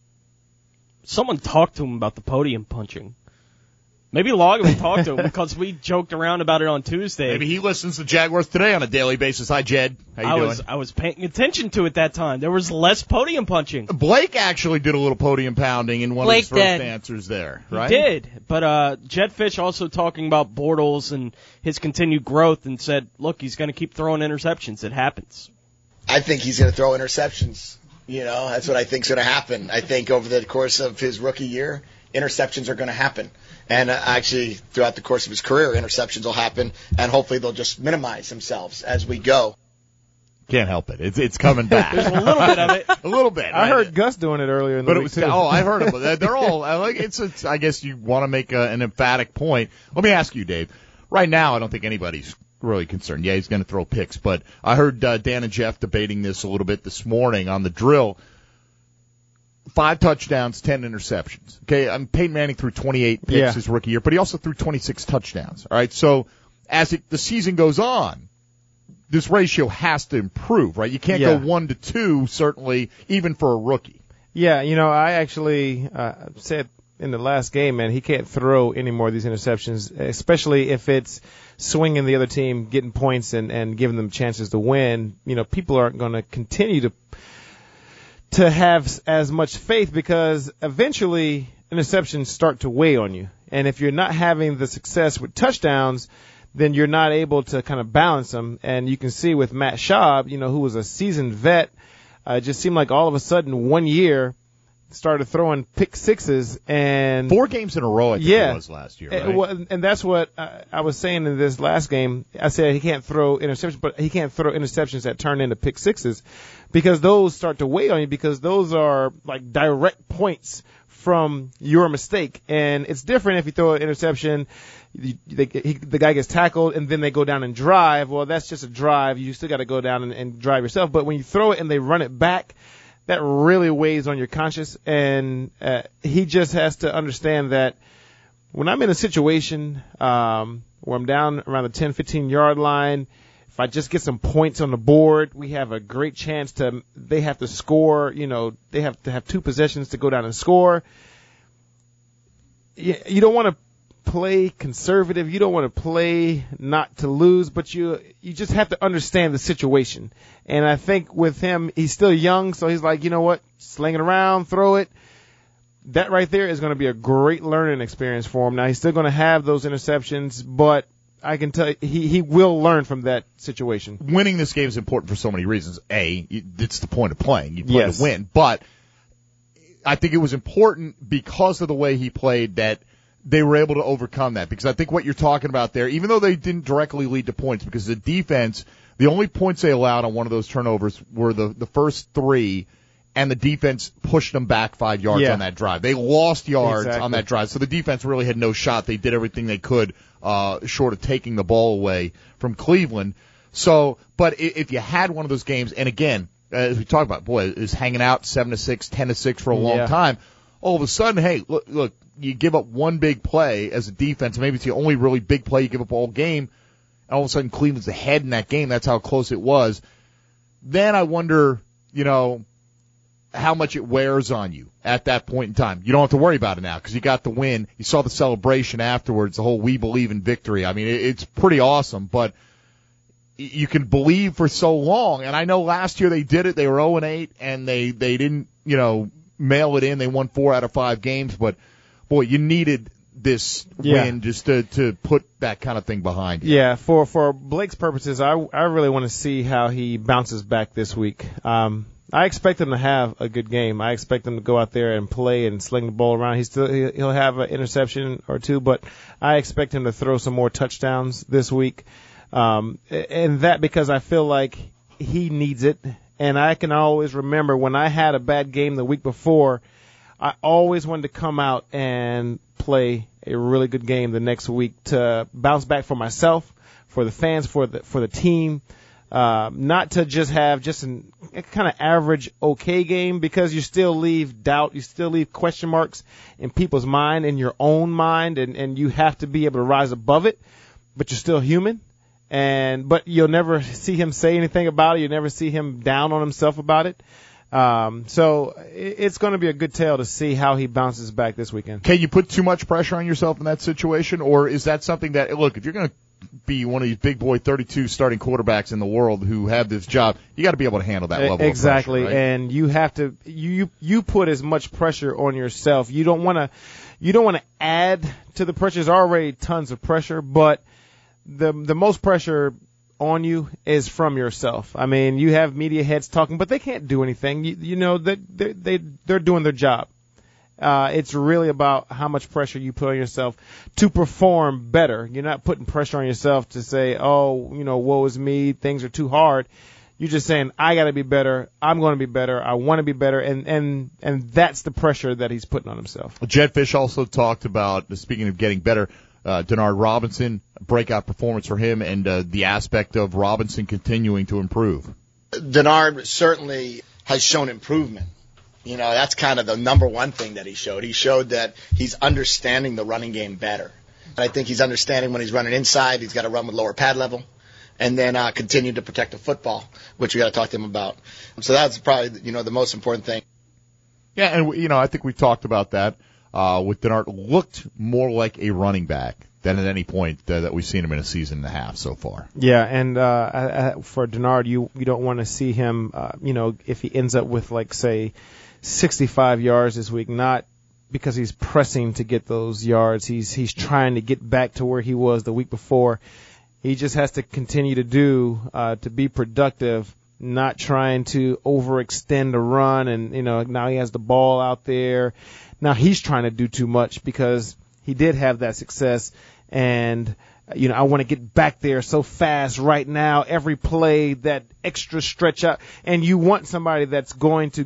Someone talked to him about the podium punching. Maybe Logman talked to him because we joked around about it on Tuesday. Maybe he listens to Jaguars Today on a daily basis. Hi, Jed. How you doing? I was paying attention to it that time. There was less podium punching. Blake actually did a little podium pounding in one of his first answers there, right? He did. But Jedd Fisch also talking about Bortles and his continued growth and said, look, he's going to keep throwing interceptions. It happens. I think he's going to throw interceptions. That's what I think is going to happen. I think over the course of his rookie year, interceptions are going to happen. And actually, throughout the course of his career, interceptions will happen, and hopefully they'll just minimize themselves as we go. Can't help it. It's coming back. There's a little bit of it. A little bit. I heard Gus doing it earlier in the week, too. Oh, I've heard of it. They're all, I guess you want to make an emphatic point. Let me ask you, Dave. Right now, I don't think anybody's really concerned. Yeah, he's going to throw picks, but I heard Dan and Jeff debating this a little bit this morning on the drill. 5 touchdowns, 10 interceptions. Okay, Peyton Manning threw 28 picks his rookie year, but he also threw 26 touchdowns. All right, so as the season goes on, this ratio has to improve, right? You can't go 1 to 2, certainly, even for a rookie. Yeah, I actually said in the last game, man, he can't throw any more of these interceptions, especially if it's swinging the other team, getting points and giving them chances to win. People aren't going to continue to have as much faith because eventually interceptions start to weigh on you. And if you're not having the success with touchdowns, then you're not able to kind of balance them. And you can see with Matt Schaub, who was a seasoned vet, it just seemed like all of a sudden 1 year started throwing pick sixes and 4 games in a row, I think it was last year, right? And that's what I was saying in this last game. I said he can't throw interceptions, but he can't throw interceptions that turn into pick sixes because those start to weigh on you because those are like direct points from your mistake. And it's different if you throw an interception, the guy gets tackled and then they go down and drive. Well, that's just a drive. You still got to go down and drive yourself. But when you throw it and they run it back, that really weighs on your conscience, and he just has to understand that when I'm in a situation where I'm down around the 10, 15-yard line, if I just get some points on the board, we have a great chance they have to score, they have to have 2 possessions to go down and score. You don't want to play conservative. You don't want to play not to lose, but you just have to understand the situation. And I think with him, he's still young, so he's like, you know what, sling it around, throw it. That right there is going to be a great learning experience for him. Now, he's still going to have those interceptions, but I can tell you, he will learn from that situation. Winning this game is important for so many reasons. It's the point of playing. You play to win. But I think it was important because of the way he played that they were able to overcome that, because I think what you're talking about there, even though they didn't directly lead to points, because the defense, the only points they allowed on one of those turnovers were the first 3, and the defense pushed them back 5 yards on that drive. They lost yards on that drive, so the defense really had no shot. They did everything they could, short of taking the ball away from Cleveland. So, but if you had one of those games, and again, as we talked about, boy, is hanging out 7-6, 10-6 for a long time. All of a sudden, hey, look, you give up one big play as a defense. Maybe it's the only really big play you give up all game. And all of a sudden, Cleveland's ahead in that game. That's how close it was. Then I wonder, how much it wears on you at that point in time. You don't have to worry about it now because you got the win. You saw the celebration afterwards, the whole "we believe in victory." I mean, it's pretty awesome, but you can believe for so long. And I know last year they did it. They were 0-8, and they didn't, mail it in. They won 4 out of 5 games, but boy, you needed this win just to put that kind of thing behind you. Yeah, for Blake's purposes, I really want to see how he bounces back this week. I expect him to have a good game. I expect him to go out there and play and sling the ball around. He'll have an interception or 2, but I expect him to throw some more touchdowns this week. And that because I feel like he needs it. And I can always remember when I had a bad game the week before, I always wanted to come out and play a really good game the next week to bounce back for myself, for the fans, for the team. Not to just have a kind of average okay game, because you still leave doubt, you still leave question marks in people's mind, in your own mind, and you have to be able to rise above it, but you're still human. But you'll never see him say anything about it. You'll never see him down on himself about it. So it's going to be a good tale to see how he bounces back this weekend. Can you put too much pressure on yourself in that situation, or is that something that, look, if you're going to be one of these big boy 32 starting quarterbacks in the world who have this job, you got to be able to handle that level exactly of pressure, right? And you have to you put as much pressure on yourself. You don't want to add to the pressure. There's already tons of pressure, but the most pressure on you is from yourself. I mean, you have media heads talking, but they can't do anything. You know that they're doing their job. It's really about how much pressure you put on yourself to perform better. You're not putting pressure on yourself to say, oh, woe is me, things are too hard. You're just saying, I got to be better. I'm going to be better. I want to be better. And that's the pressure that he's putting on himself. Jed Fish also talked about, speaking of getting better, Denard Robinson, breakout performance for him, and the aspect of Robinson continuing to improve. Denard certainly has shown improvement. That's kind of the number one thing that he showed. He showed that he's understanding the running game better. And I think he's understanding when he's running inside, he's got to run with lower pad level, and then continue to protect the football, which we got to talk to him about. So that's probably, the most important thing. Yeah, and, I think we talked about that with Denard. Looked more like a running back than at any point that we've seen him in a season and a half so far. Yeah, and for Denard, you don't want to see him, if he ends up with, say, 65 yards this week, not because he's pressing to get those yards. He's trying to get back to where he was the week before. He just has to continue to to be productive, not trying to overextend a run. And, now he has the ball out there. Now he's trying to do too much because he did have that success. And, I want to get back there so fast right now, every play, that extra stretch out. And you want somebody that's going to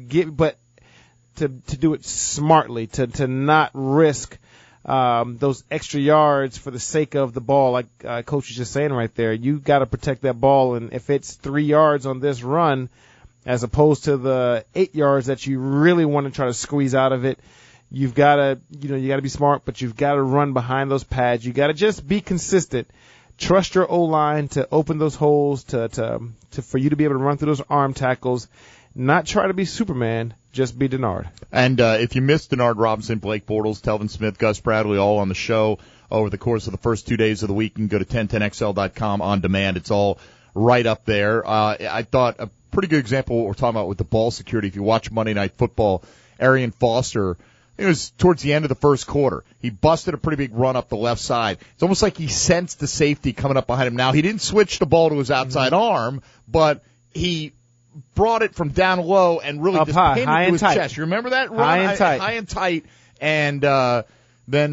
to do it smartly, to not risk those extra yards for the sake of the ball, like Coach was just saying right there. You got to protect that ball, and if it's 3 yards on this run, as opposed to the 8 yards that you really want to try to squeeze out of it, you've got to, you got to be smart, but you've got to run behind those pads. You got to just be consistent. Trust your O-line to open those holes, for you to be able to run through those arm tackles. Not try to be Superman, just be Denard. And if you missed Denard Robinson, Blake Bortles, Telvin Smith, Gus Bradley, all on the show over the course of the first 2 days of the week, you can go to 1010XL.com on demand. It's all right up there. I thought a pretty good example of what we're talking about with the ball security. If you watch Monday Night Football, Arian Foster, it was towards the end of the first quarter. He busted a pretty big run up the left side. It's almost like he sensed the safety coming up behind him. Now, he didn't switch the ball to his outside arm, but he brought it from down low and really up just high, pinned high it to and his tight. chest. You remember that run? High and tight. High and tight. And then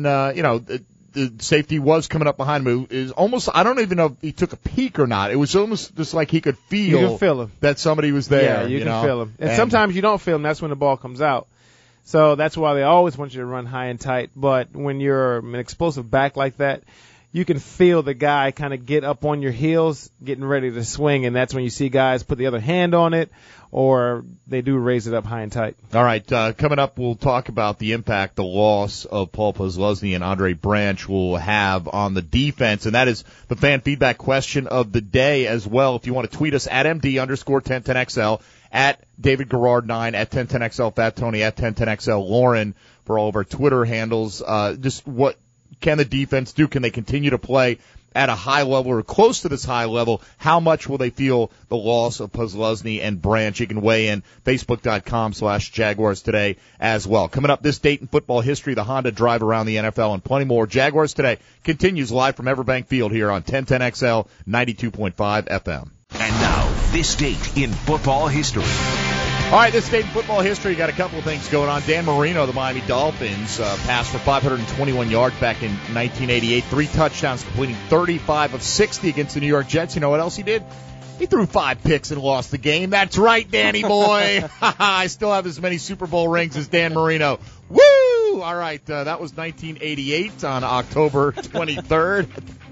the safety was coming up behind him. It is almost, I don't even know if he took a peek or not. It was almost just like he could feel him. that somebody was there. Yeah, you can feel him. And sometimes you don't feel him. That's when the ball comes out. So that's why they always want you to run high and tight. But when you're an explosive back like that, you can feel the guy kind of get up on your heels, getting ready to swing, and that's when you see guys put the other hand on it, or they do raise it up high and tight. All right, coming up, we'll talk about the impact the loss of Paul Posluszny and Andre Branch will have on the defense, and that is the fan feedback question of the day as well. If you want to tweet us at MD_1010XL, at David Garrard 9, at 1010XL Fat Tony, at 1010XL Lauren for all of our Twitter handles. Just what can the defense do? Can they continue to play at a high level or close to this high level? How much will they feel the loss of Posluszny and Branch? You can weigh in, Facebook.com/Jaguars today as well. Coming up, this date in football history, the Honda drive around the NFL, and plenty more. Jaguars Today continues live from Everbank Field here on 1010XL 92.5 FM. And now, this date in football history. All right, this date in football history, got a couple of things going on. Dan Marino, the Miami Dolphins, passed for 521 yards back in 1988. 3 touchdowns, completing 35 of 60 against the New York Jets. You know what else he did? He threw 5 picks and lost the game. That's right, Danny boy. I still have as many Super Bowl rings as Dan Marino. Woo! All right, that was 1988 on October 23rd.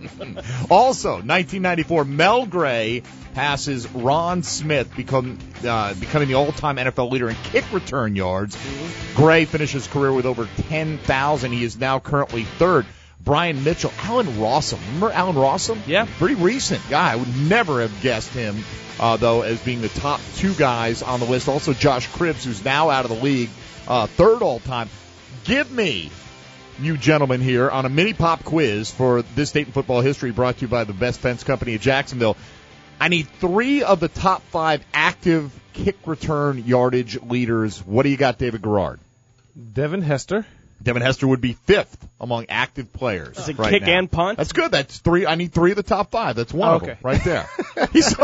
Also, 1994, Mel Gray passes Ron Smith, becoming the all-time NFL leader in kick return yards. Gray finishes his career with over 10,000. He is now currently third. Brian Mitchell, Alan Rossum. Remember Alan Rossum? Yeah. Pretty recent guy. I would never have guessed him, though, as being the top 2 guys on the list. Also, Josh Cribbs, who's now out of the league, third all-time. Give me, you gentlemen here, on a mini pop quiz for this date in football history brought to you by the Best Fence Company of Jacksonville. I need 3 of the top 5 active kick return yardage leaders. What do you got, David Garrard? Devin Hester. Devin Hester would be 5th among active players. Is it right kick now. and punt? That's good. That's 3. I need 3 of the top 5. That's one of them right there. He's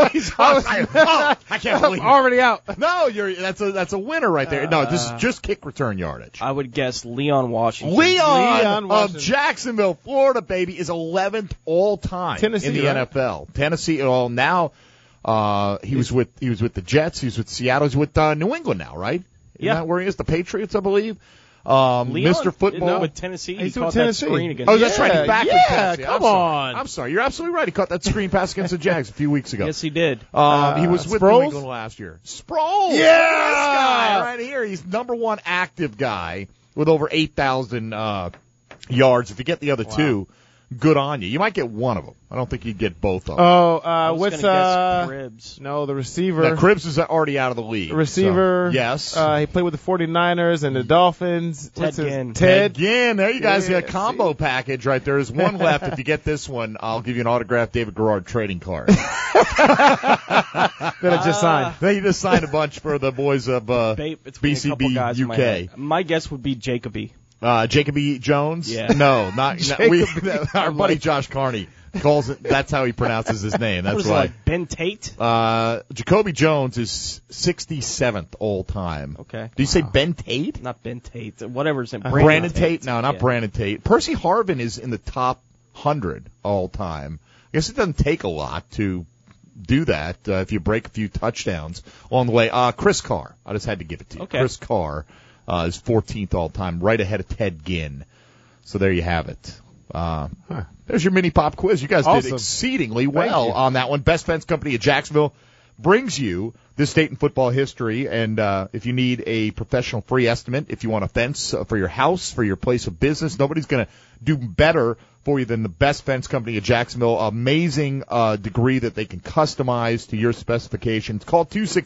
I can't believe it. Already out. No, that's a winner right there. No, this is just kick return yardage. I would guess Leon Washington. Leon of Jacksonville, Florida, baby, is 11th all time in the NFL. Tennessee. Well, now he was with the Jets. He was with Seattle. He's with New England now, right? Yeah. Isn't that where he is? The Patriots, I believe. Leon, Mr. Football with Tennessee. He He's caught with that Tennessee. screen against. Oh, that's right. He's back with Tennessee. Come on. I'm sorry. You're absolutely right. He caught that screen pass against the Jags a few weeks ago. Yes, he did. He was with New England last year. Sproles. Yeah. This guy right here. He's number 1 active guy with over 8,000 yards. If you get the other 2, good on you. You might get one of them. I don't think you'd get both of them. What's guess Cribbs? No, the receiver. Now, Cribbs is already out of the league. Receiver. So, yes. He played with the 49ers and the Dolphins. Ted Ginn. Ted Ginn. There you guys get a combo package right there. There's one left. If you get this one, I'll give you an autographed David Garrard trading card. That I just signed. They just signed a bunch for the boys of BCB UK. My guess would be Jacoby. Jacoby Jones? Yeah. No, not our buddy Josh Carney calls it. That's how he pronounces his name. That's right. right. Ben Tate? Jacoby Jones is 67th all time. Okay. Did you say Ben Tate? Not Ben Tate. Whatever his name. Brandon Tate? No, not Brandon Tate. Percy Harvin is in the top 100 all time. I guess it doesn't take a lot to do that if you break a few touchdowns along the way. Chris Carr. I just had to give it to you. Okay. Chris Carr is 14th all time, right ahead of Ted Ginn. So there you have it. There's your mini pop quiz. You guys did exceedingly well on that one. Best Fence Company of Jacksonville brings you this date in football history. And if you need a professional free estimate, if you want a fence for your house, for your place of business, nobody's going to do better for you than the Best Fence Company of Jacksonville. Amazing degree that they can customize to your specifications. Call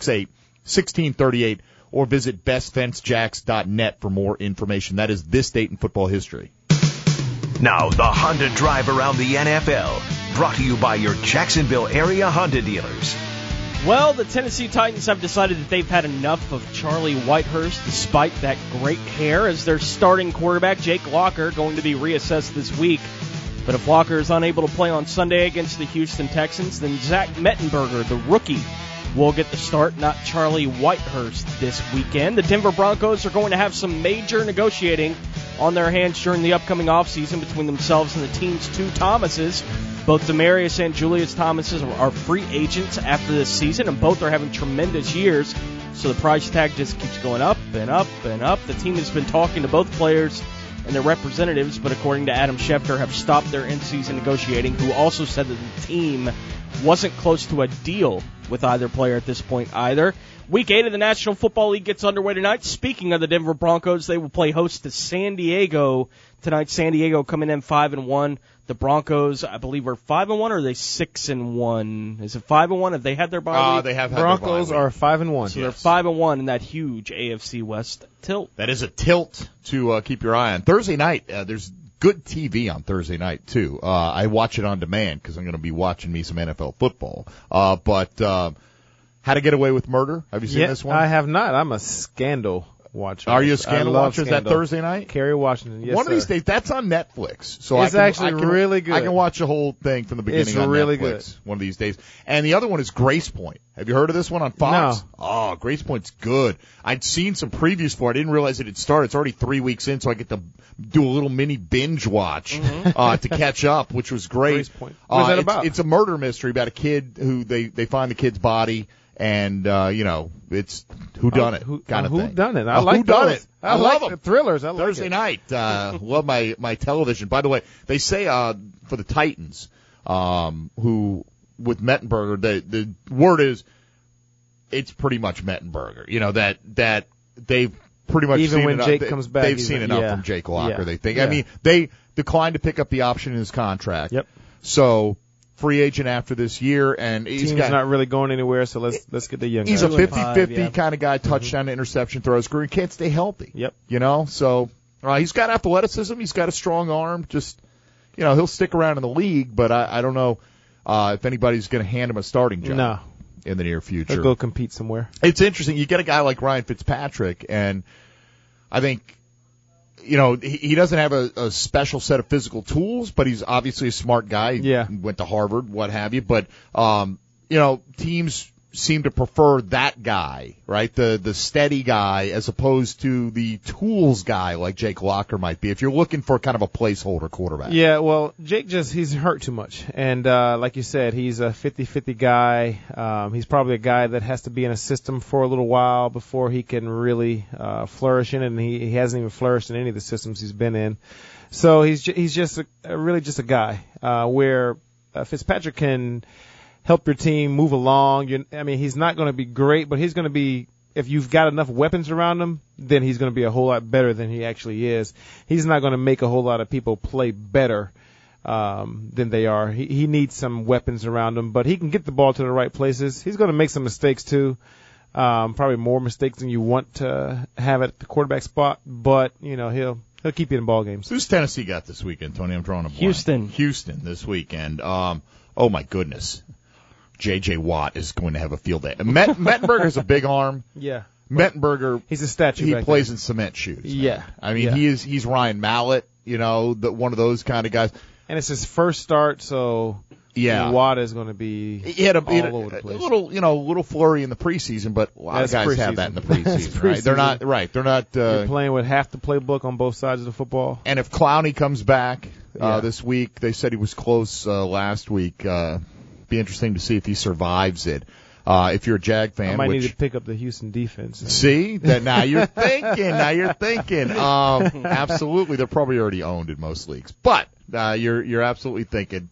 268-1638 or visit bestfencejacks.net for more information. That is this date in football history. Now, the Honda Drive around the NFL, brought to you by your Jacksonville area Honda dealers. Well, the Tennessee Titans have decided that they've had enough of Charlie Whitehurst, despite that great hair, as their starting quarterback, Jake Locker, going to be reassessed this week. But if Locker is unable to play on Sunday against the Houston Texans, then Zach Mettenberger, the rookie, will get the start, not Charlie Whitehurst this weekend. The Denver Broncos are going to have some major negotiating on their hands during the upcoming offseason between themselves and the team's two Thomases. Both Demaryius and Julius Thomases are free agents after this season, and both are having tremendous years. So the price tag just keeps going up and up and up. The team has been talking to both players and their representatives, but according to Adam Schefter, have stopped their in-season negotiating, who also said that the team wasn't close to a deal with either player at this point either. Week 8 of the National Football League gets underway tonight. Speaking of the Denver Broncos, they will play host to San Diego tonight. San Diego coming in 5-1. The Broncos, I believe, are 5-1, or are they 6-1? Is it 5-1? Have they had their bye week? They have had Broncos their bye week. are 5-1. So they're 5-1 in that huge AFC West tilt. That is a tilt to keep your eye on. Thursday night, there's good TV on Thursday night, too. I watch it on demand because I'm going to be watching me some NFL football. But How to Get Away with Murder. Have you seen this one? I have not. I'm a Scandal watcher. Are you a Scandal watcher? Is that Scandal. Thursday night? Kerry Washington, yes, One of these sir. days, that's on Netflix. So It's I actually can, really good. I can watch the whole thing from the beginning It's on really Netflix good. one of these days. And the other one is Grace Point. Have you heard of this one on Fox? No. Oh, Grace Point's good. I'd seen some previews for it. I didn't realize it had started. It's already 3 weeks in, so I get to do a little mini binge watch to catch up, which was great. Grace Point. What's that about? It's a murder mystery about a kid who they find the kid's body. And, it's whodunit kind of thing. Whodunit. I like whodunit. those. I love them. The thrillers. I like Thursday it. night. Love my television. By the way, they say for the Titans, who with Mettenberger, the word is it's pretty much Mettenberger. You know that they've pretty much Even seen when enough, Jake comes back, they've seen enough from Jake Locker. They think. I mean, they declined to pick up the option in his contract. Yep. So free agent after this year, and Team's not really going anywhere, so let's get the young he's guy. a 50-50 kind of guy, touchdown to interception throws. Green can't stay healthy. Yep. So he's got athleticism. He's got a strong arm. Just, he'll stick around in the league, but I don't know if anybody's going to hand him a starting job in the near future. He'll go compete somewhere. It's interesting. You get a guy like Ryan Fitzpatrick, and I think, he doesn't have a special set of physical tools, but he's obviously a smart guy. Yeah. He went to Harvard, what have you. But, teams seem to prefer that guy, right? The steady guy as opposed to the tools guy like Jake Locker might be if you're looking for kind of a placeholder quarterback. Yeah, well, Jake he's hurt too much. And like you said, he's a 50-50 guy. He's probably a guy that has to be in a system for a little while before he can really flourish in it, and he hasn't even flourished in any of the systems he's been in. So he's just really just a guy where Fitzpatrick can help your team move along. He's not going to be great, but he's going to be, if you've got enough weapons around him, then he's going to be a whole lot better than he actually is. He's not going to make a whole lot of people play better than they are. He needs some weapons around him, but he can get the ball to the right places. He's going to make some mistakes too, probably more mistakes than you want to have at the quarterback spot, but, he'll keep you in ball games. Who's Tennessee got this weekend, Tony? I'm drawing a blank. Houston this weekend. Oh, my goodness. J.J. Watt is going to have a field day. Mettenberger's a big arm. Yeah. Mettenberger, he's a statue. He plays in cement shoes. Yeah. I mean, he's Ryan Mallett, one of those kind of guys. And it's his first start, so Watt is going to be all over the place. Little flurry in the preseason, but a lot of guys have that in the preseason, right? They're not. You're playing with half the playbook on both sides of the football. And if Clowney comes back this week, they said he was close last week. Be interesting to see if he survives it. If you're a Jag fan, I might need to pick up the Houston defense. See, now you're thinking. Absolutely, they're probably already owned in most leagues, but you're absolutely thinking.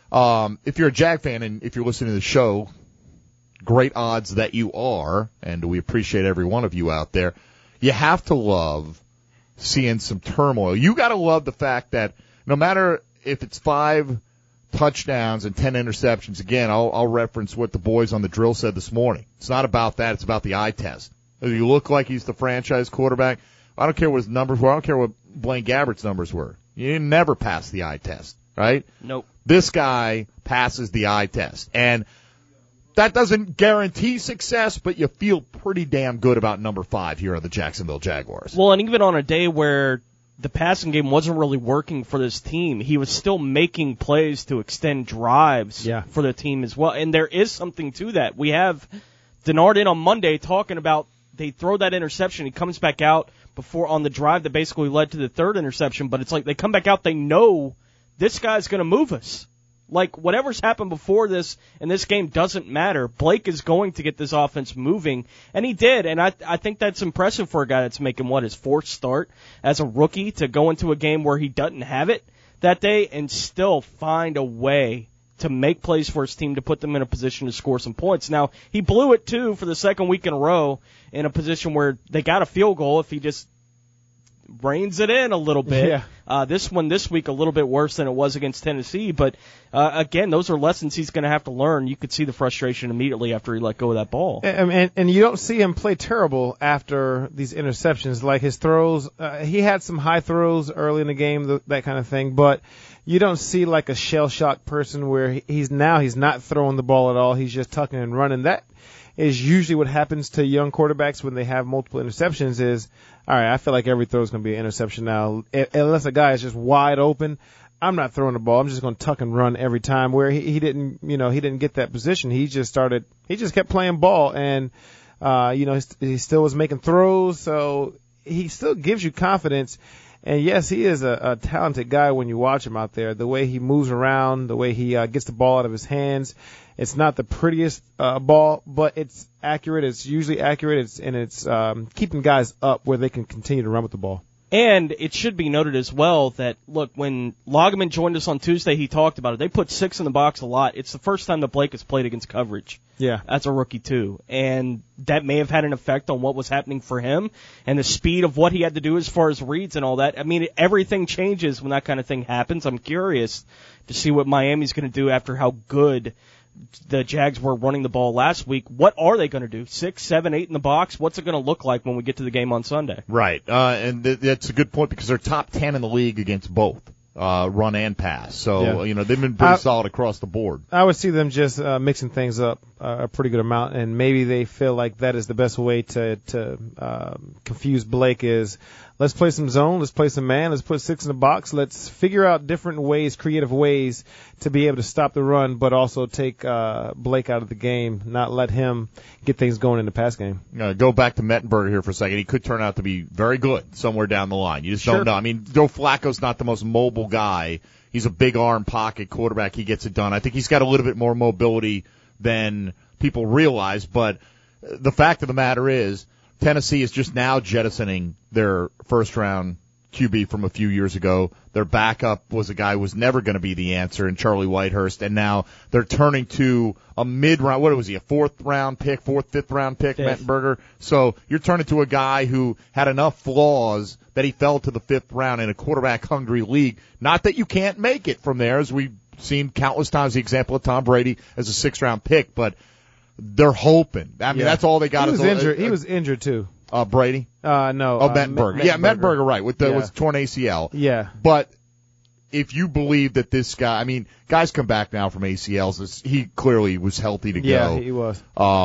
If you're a Jag fan and if you're listening to the show, great odds that you are, and we appreciate every one of you out there. You have to love seeing some turmoil. You got to love the fact that no matter if it's 5 touchdowns and 10 interceptions. Again, I'll reference what the boys on the drill said this morning. It's not about that. It's about the eye test. If you look like he's the franchise quarterback, I don't care what his numbers were. I don't care what Blaine Gabbert's numbers were. You never pass the eye test, right? Nope. This guy passes the eye test. And that doesn't guarantee success, but you feel pretty damn good about number 5 here on the Jacksonville Jaguars. Well, and even on a day where the passing game wasn't really working for this team, he was still making plays to extend drives for the team as well. And there is something to that. We have Denard in on Monday talking about they throw that interception. He comes back out before on the drive that basically led to the third interception. But it's like they come back out, they know this guy's going to move us. Like, whatever's happened before this in this game doesn't matter. Blake is going to get this offense moving, and he did. And I think that's impressive for a guy that's making, his fourth start as a rookie to go into a game where he doesn't have it that day and still find a way to make plays for his team to put them in a position to score some points. Now, he blew it, too, for the second week in a row in a position where they got a field goal if he just reins it in a little bit. Yeah. This week a little bit worse than it was against Tennessee, but again, those are lessons he's going to have to learn. You could see the frustration immediately after he let go of that ball. And you don't see him play terrible after these interceptions. Like his throws, he had some high throws early in the game, that kind of thing, but you don't see like a shell-shocked person where he's not throwing the ball at all. He's just tucking and running. That is usually what happens to young quarterbacks when they have multiple interceptions is, all right, I feel like every throw is going to be an interception now. Unless a guy is just wide open, I'm not throwing the ball. I'm just going to tuck and run every time. Where he didn't get that position. He just kept playing ball, and he still was making throws. So he still gives you confidence. And yes, he is a talented guy when you watch him out there. The way he moves around, the way he gets the ball out of his hands. It's not the prettiest ball, but it's accurate. It's usually accurate. It's keeping guys up where they can continue to run with the ball. And it should be noted as well that, look, when Loggeman joined us on Tuesday, he talked about it. They put 6 in the box a lot. It's the first time that Blake has played against coverage. Yeah. As a rookie, too. And that may have had an effect on what was happening for him and the speed of what he had to do as far as reads and all that. I mean, everything changes when that kind of thing happens. I'm curious to see what Miami's going to do after how good the Jags were running the ball last week. What are they going to do? 6, 7, 8 in the box? What's it going to look like when we get to the game on Sunday? Right. And that's a good point because they're top 10 in the league against both run and pass. So, they've been pretty solid across the board. I would see them just mixing things up a pretty good amount, and maybe they feel like that is the best way to confuse Blake is let's play some zone, let's play some man, let's put 6 in the box, let's figure out different ways, creative ways to be able to stop the run, but also take Blake out of the game, not let him get things going in the pass game. Go back to Mettenberger here for a second. He could turn out to be very good somewhere down the line. You just don't know. I mean, Joe Flacco's not the most mobile guy. He's a big arm pocket quarterback. He gets it done. I think he's got a little bit more mobility than people realize, but the fact of the matter is Tennessee is just now jettisoning their first-round QB from a few years ago. Their backup was a guy who was never going to be the answer in Charlie Whitehurst, and now they're turning to a mid-round, what was he, a fourth-round pick, fifth-round pick, Mettenberger? So you're turning to a guy who had enough flaws that he fell to the 5th round in a quarterback-hungry league. Not that you can't make it from there, as we've seen countless times, the example of Tom Brady as a 6th-round pick, but they're hoping. I mean, that's all they got. He was injured, too. Brady? No. Mettenberger. Yeah, Mettenberger, right, with torn ACL. Yeah. But if you believe that this guy, I mean, guys come back now from ACLs. He clearly was healthy to go. Yeah, he was.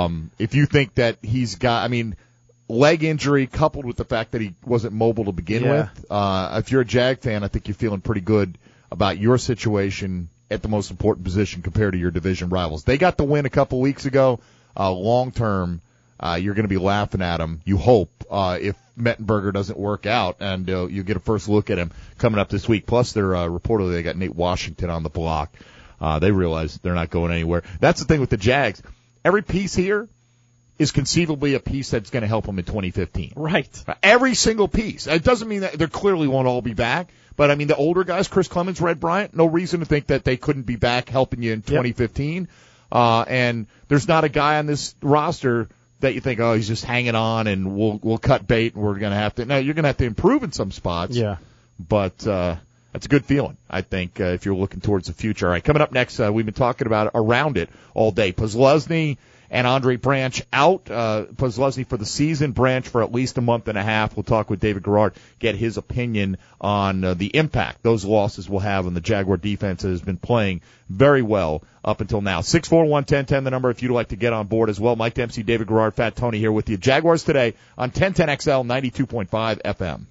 If you think that he's got, I mean, leg injury coupled with the fact that he wasn't mobile to begin with, if you're a Jag fan, I think you're feeling pretty good about your situation at the most important position compared to your division rivals. They got the win a couple weeks ago. Long term, you're going to be laughing at them, you hope, if Mettenberger doesn't work out, and you get a first look at him coming up this week. Plus, they're reportedly they got Nate Washington on the block. They realize they're not going anywhere. That's the thing with the Jags. Every piece here is conceivably a piece that's going to help them in 2015. Right. Every single piece. It doesn't mean that they clearly won't all be back, but I mean the older guys, Chris Clemens, Red Bryant, no reason to think that they couldn't be back helping you in 2015. And there's not a guy on this roster that you think, oh, he's just hanging on and we'll cut bait and we're going to have to. No, you're going to have to improve in some spots. Yeah. But that's a good feeling, I think, if you're looking towards the future. All right, coming up next, we've been talking about around it all day. Posluszny and Andre Branch out. Posluszny for the season, Branch for at least a month and a half. We'll talk with David Garrard, get his opinion on the impact those losses will have on the Jaguar defense that has been playing very well up until now. 641-1010, the number if you'd like to get on board as well. Mike Dempsey, David Garrard, Fat Tony here with you. Jaguars today on 1010XL 92.5 FM.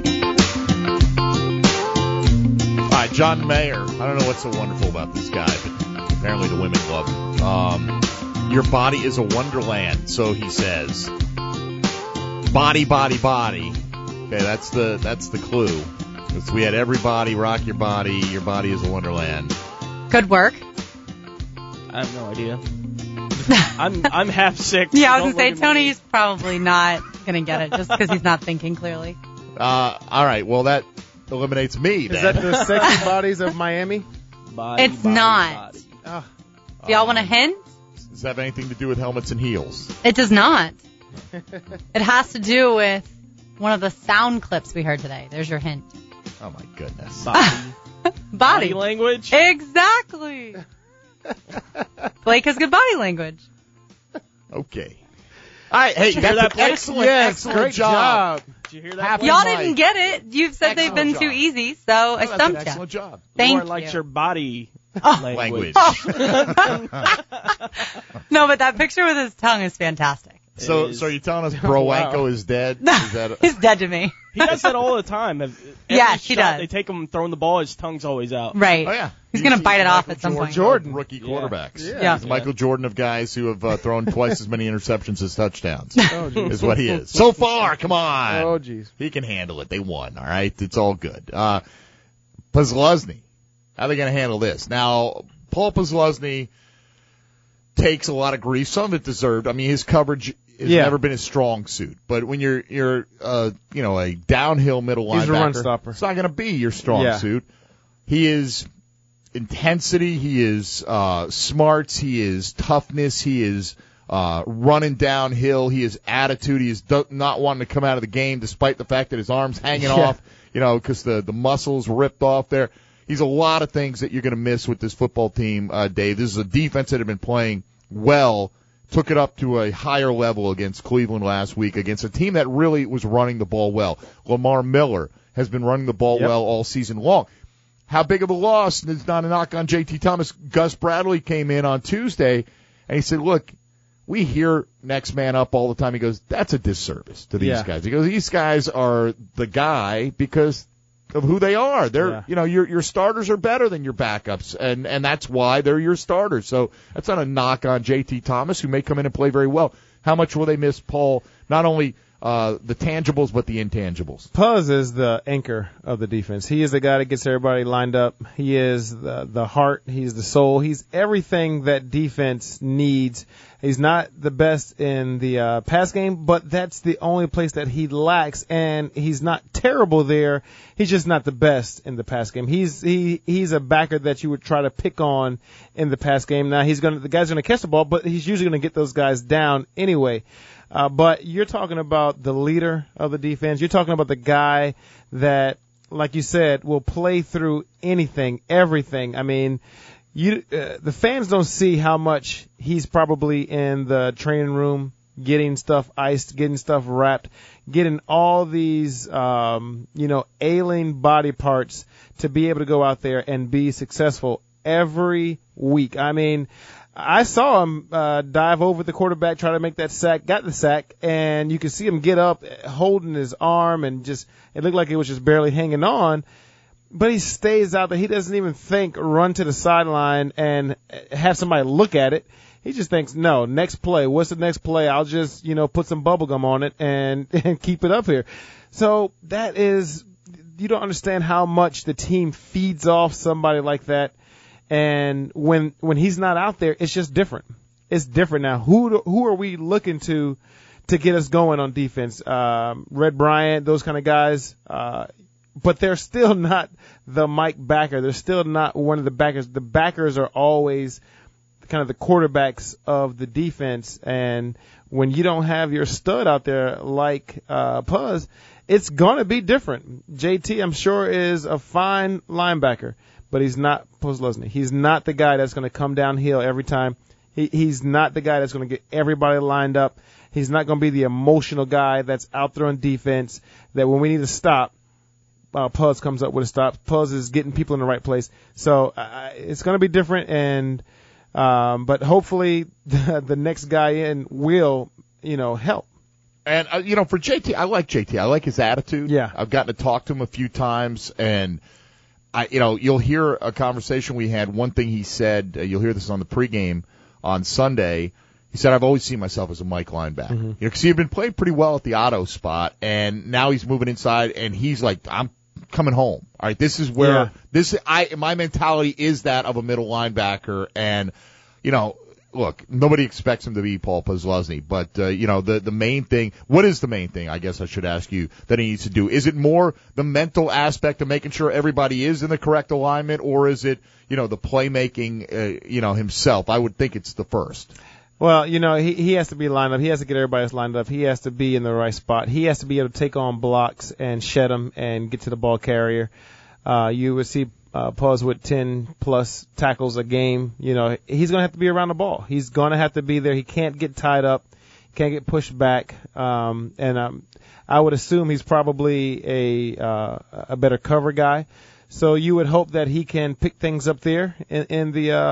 All right, John Mayer. I don't know what's so wonderful about this guy, but apparently the women love him. Your body is a wonderland, so he says. body. Okay, that's the clue. We had everybody rock your body is a wonderland. Good work. I have no idea. I'm half sick. Yeah, I was going to say, Tony's probably not going to get it just because he's not thinking clearly. All right, well, that eliminates me, then. Is that the Sexy Bodies of Miami? It's not. Body. Do y'all want a hint? Does that have anything to do with helmets and heels? It does not. It has to do with one of the sound clips we heard today. There's your hint. Oh, my goodness. Body language? Exactly. Blake has good body language. Okay. All right, hey, that's an excellent job. Did you hear that? Y'all didn't get it. You've said they've been too easy, so I stumped you. Excellent job. Thank More like you. your body language. No, but that picture with his tongue is fantastic. So are you telling us Browanko is dead? Is that He's dead to me. He does that all the time. Yes, he does. They take him throwing the ball, his tongue's always out. Right. Oh, yeah. He's going to bite it off at some point. Jordan. Rookie quarterbacks. Yeah. He's Michael Jordan of guys who have thrown twice as many interceptions as touchdowns. Oh, geez. Is what he is. So far, come on. Oh, jeez. He can handle it. They won, all right? It's all good. Posluszny, how are they going to handle this? Now, Paul Posluszny takes a lot of grief, some of it deserved. I mean, his coverage has never been his strong suit. But when you're a downhill middle linebacker, he's a run stopper. It's not going to be your strong suit. He is intensity. He is smarts. He is toughness. He is running downhill. He is attitude. He is not wanting to come out of the game despite the fact that his arm's hanging off, because the muscles ripped off there. He's a lot of things that you're going to miss with this football team, Dave. This is a defense that had been playing well, took it up to a higher level against Cleveland last week, against a team that really was running the ball well. Lamar Miller has been running the ball well all season long. How big of a loss? It's not a knock on J.T. Thomas. Gus Bradley came in on Tuesday, and he said, look, we hear next man up all the time. He goes, that's a disservice to these guys. He goes, these guys are the guy because of who they are. They're, your starters are better than your backups, and that's why they're your starters. So that's not a knock on J.T. Thomas, who may come in and play very well. How much will they miss Paul? Not only the tangibles, but the intangibles. Puz is the anchor of the defense. He is the guy that gets everybody lined up. He is the heart. He's the soul. He's everything that defense needs. He's not the best in the pass game, but that's the only place that he lacks, and he's not terrible there. He's just not the best in the pass game. He's a backer that you would try to pick on in the pass game. Now the guy's gonna catch the ball, but he's usually gonna get those guys down anyway. But you're talking about the leader of the defense. You're talking about the guy that, like you said, will play through anything, everything. I mean, the fans don't see how much he's probably in the training room getting stuff iced, getting stuff wrapped, getting all these, ailing body parts to be able to go out there and be successful every week. I mean, I saw him dive over the quarterback, try to make that sack, got the sack, and you could see him get up, holding his arm, and it looked like it was just barely hanging on. But he stays out there. He doesn't even think run to the sideline and have somebody look at it. He just thinks, no, next play. What's the next play? I'll just, put some bubble gum on it and keep it up here. So that is, you don't understand how much the team feeds off somebody like that. And when he's not out there, it's just different. It's different now. Who are we looking to get us going on defense? Red Bryant, those kind of guys. But they're still not the Mike backer. They're still not one of the backers. The backers are always kind of the quarterbacks of the defense. And when you don't have your stud out there like Puz, it's going to be different. JT, I'm sure, is a fine linebacker, but he's not Posluszny. He's not the guy that's going to come downhill every time. He's not the guy that's going to get everybody lined up. He's not going to be the emotional guy that's out there on defense that when we need to stop, Puz comes up with a stop. Puz is getting people in the right place. So it's going to be different, and but hopefully the next guy in will, help. And, for JT, I like JT. I like his attitude. Yeah. I've gotten to talk to him a few times, and you'll hear a conversation we had. One thing he said, you'll hear this on the pregame on Sunday. He He said, I've always seen myself as a Mike linebacker. Because he'd been playing pretty well at the auto spot, and now he's moving inside, and he's like, I'm coming home. All right, this is where my mentality is that of a middle linebacker, and look, nobody expects him to be Paul Posluszny, but the main thing. What is the main thing? I guess I should ask you that he needs to do. Is it more the mental aspect of making sure everybody is in the correct alignment, or is it the playmaking himself? I would think it's the first. Well, he has to be lined up. He has to get everybody lined up. He has to be in the right spot. He has to be able to take on blocks and shed them and get to the ball carrier. You would see Puz with 10-plus tackles a game. He's going to have to be around the ball. He's going to have to be there. He can't get tied up, can't get pushed back. And I would assume he's probably a better cover guy. So you would hope that he can pick things up there in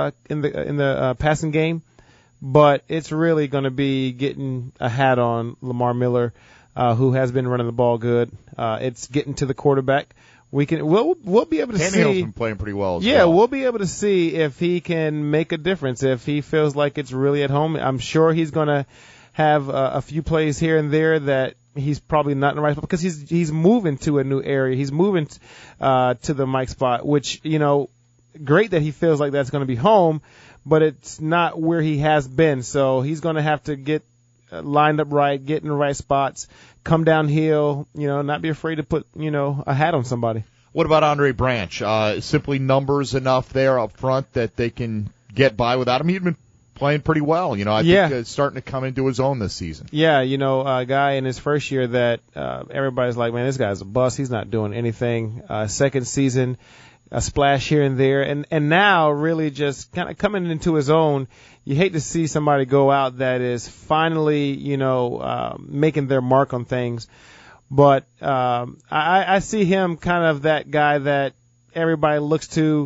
the passing game. But it's really going to be getting a hat on Lamar Miller, who has been running the ball good. It's getting to the quarterback. We'll be able to see. Tannehill's been playing pretty well as well. We'll be able to see if he can make a difference, if he feels like it's really at home. I'm sure he's going to have a few plays here and there that he's probably not in the right spot because he's moving to a new area. He's moving to the Mike spot, which, great that he feels like that's going to be home, but it's not where he has been. So he's going to have to get lined up right, get in the right spots, come downhill, not be afraid to put, a hat on somebody. What about Andre Branch? Simply numbers enough there up front that they can get by without him? He'd been playing pretty well. I think it's starting to come into his own this season. Yeah, a guy in his first year that everybody's like, man, this guy's a bust. He's not doing anything. Second season, a splash here and there, and now really just kind of coming into his own. You hate to see somebody go out that is finally, making their mark on things. But I see him kind of that guy that everybody looks to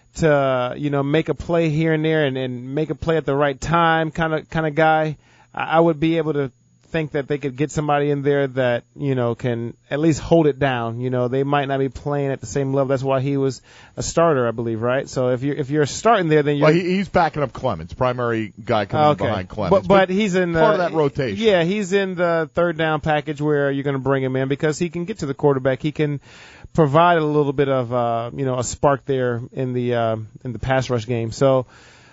make a play here and there and make a play at the right time kind of guy. I would be able to think that they could get somebody in there that, can at least hold it down. They might not be playing at the same level. That's why he was a starter, I believe, right? So if you're starting there, then you're... Well, he's backing up Clemens, primary guy coming behind Clemens. But he's in part of that rotation. Yeah, he's in the third down package where you're going to bring him in because he can get to the quarterback. He can provide a little bit of, a spark there in the pass rush game. So,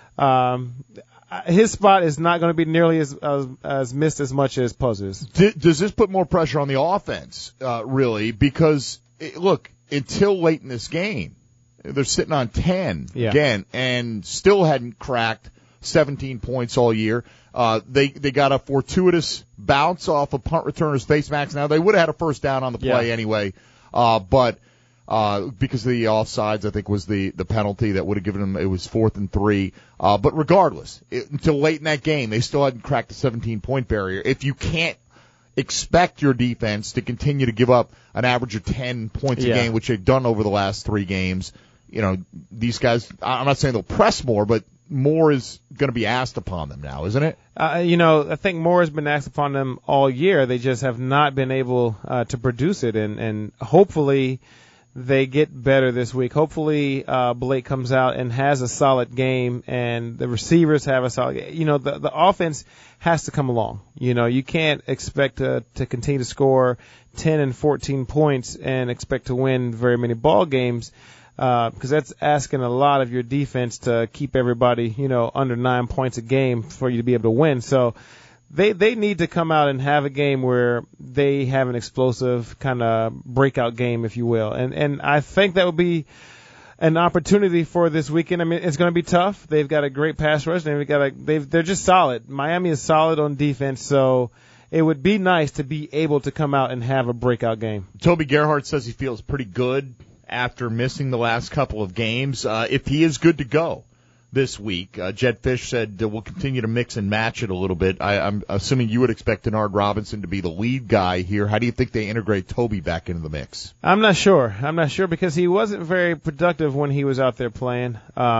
his spot is not going to be nearly as missed as much as Puz is. Does this put more pressure on the offense, really? Because, look, until late in this game, they're sitting on 10 again and still hadn't cracked 17 points all year. They got a fortuitous bounce off a punt returner's face mask. Now, they would have had a first down on the play anyway, but because of the offsides, I think was the penalty that would have given them, it was 4th and 3. But regardless, until late in that game, they still hadn't cracked the 17-point barrier. If you can't expect your defense to continue to give up an average of 10 points a game, which they've done over the last 3 games, these guys, I'm not saying they'll press more, but more is going to be asked upon them now, isn't it? I think more has been asked upon them all year. They just have not been able to produce it, and hopefully they get better this week. Hopefully, Blake comes out and has a solid game and the receivers have a solid game. The offense has to come along. You can't expect to continue to score 10 and 14 points and expect to win very many ball games, because that's asking a lot of your defense to keep everybody, under 9 points a game for you to be able to win. So, They need to come out and have a game where they have an explosive kind of breakout game, if you will. And I think that would be an opportunity for this weekend. I mean, it's going to be tough. They've got a great pass rush. They're just solid. Miami is solid on defense, so it would be nice to be able to come out and have a breakout game. Toby Gerhart says he feels pretty good after missing the last couple of games. If he is good to go this week, Jed Fish said we'll continue to mix and match it a little bit. I'm assuming you would expect Denard Robinson to be the lead guy here. How do you think they integrate Toby back into the mix? I'm not sure because he wasn't very productive when he was out there playing.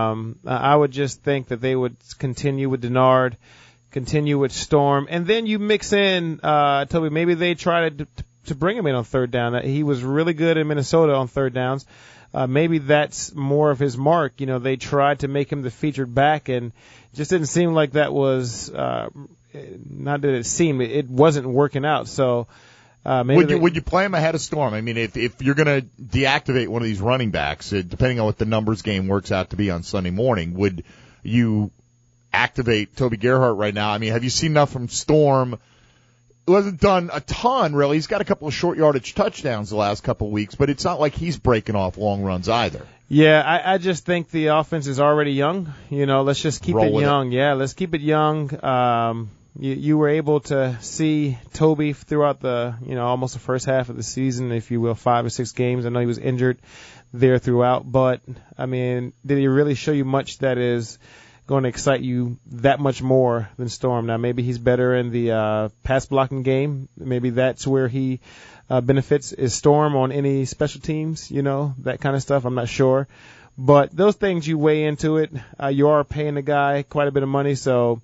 I would just think that they would continue with Denard, continue with Storm, and then you mix in Toby. Maybe they try to bring him in on third down. He was really good in Minnesota on third downs. Maybe that's more of his mark. You know, they tried to make him the featured back, and just didn't seem like that was, not that it seemed, it wasn't working out. So, maybe would you play him ahead of Storm? I mean, if you're going to deactivate one of these running backs, depending on what the numbers game works out to be on Sunday morning, would you activate Toby Gerhart right now? I mean, have you seen enough from Storm? Who hasn't done a ton, really. He's got a couple of short yardage touchdowns the last couple of weeks, but it's not like he's breaking off long runs either. Yeah, I just think the offense is already young. You know, let's just keep it young. Yeah, let's keep it young. You were able to see Toby throughout the, almost the first half of the season, if you will, 5 or 6 games. I know he was injured there throughout, but, I mean, did he really show you much that is going to excite you that much more than Storm? Now, maybe he's better in the pass blocking game. Maybe that's where he benefits. Is Storm on any special teams, that kind of stuff? I'm not sure. But those things you weigh into it. You are paying the guy quite a bit of money, so,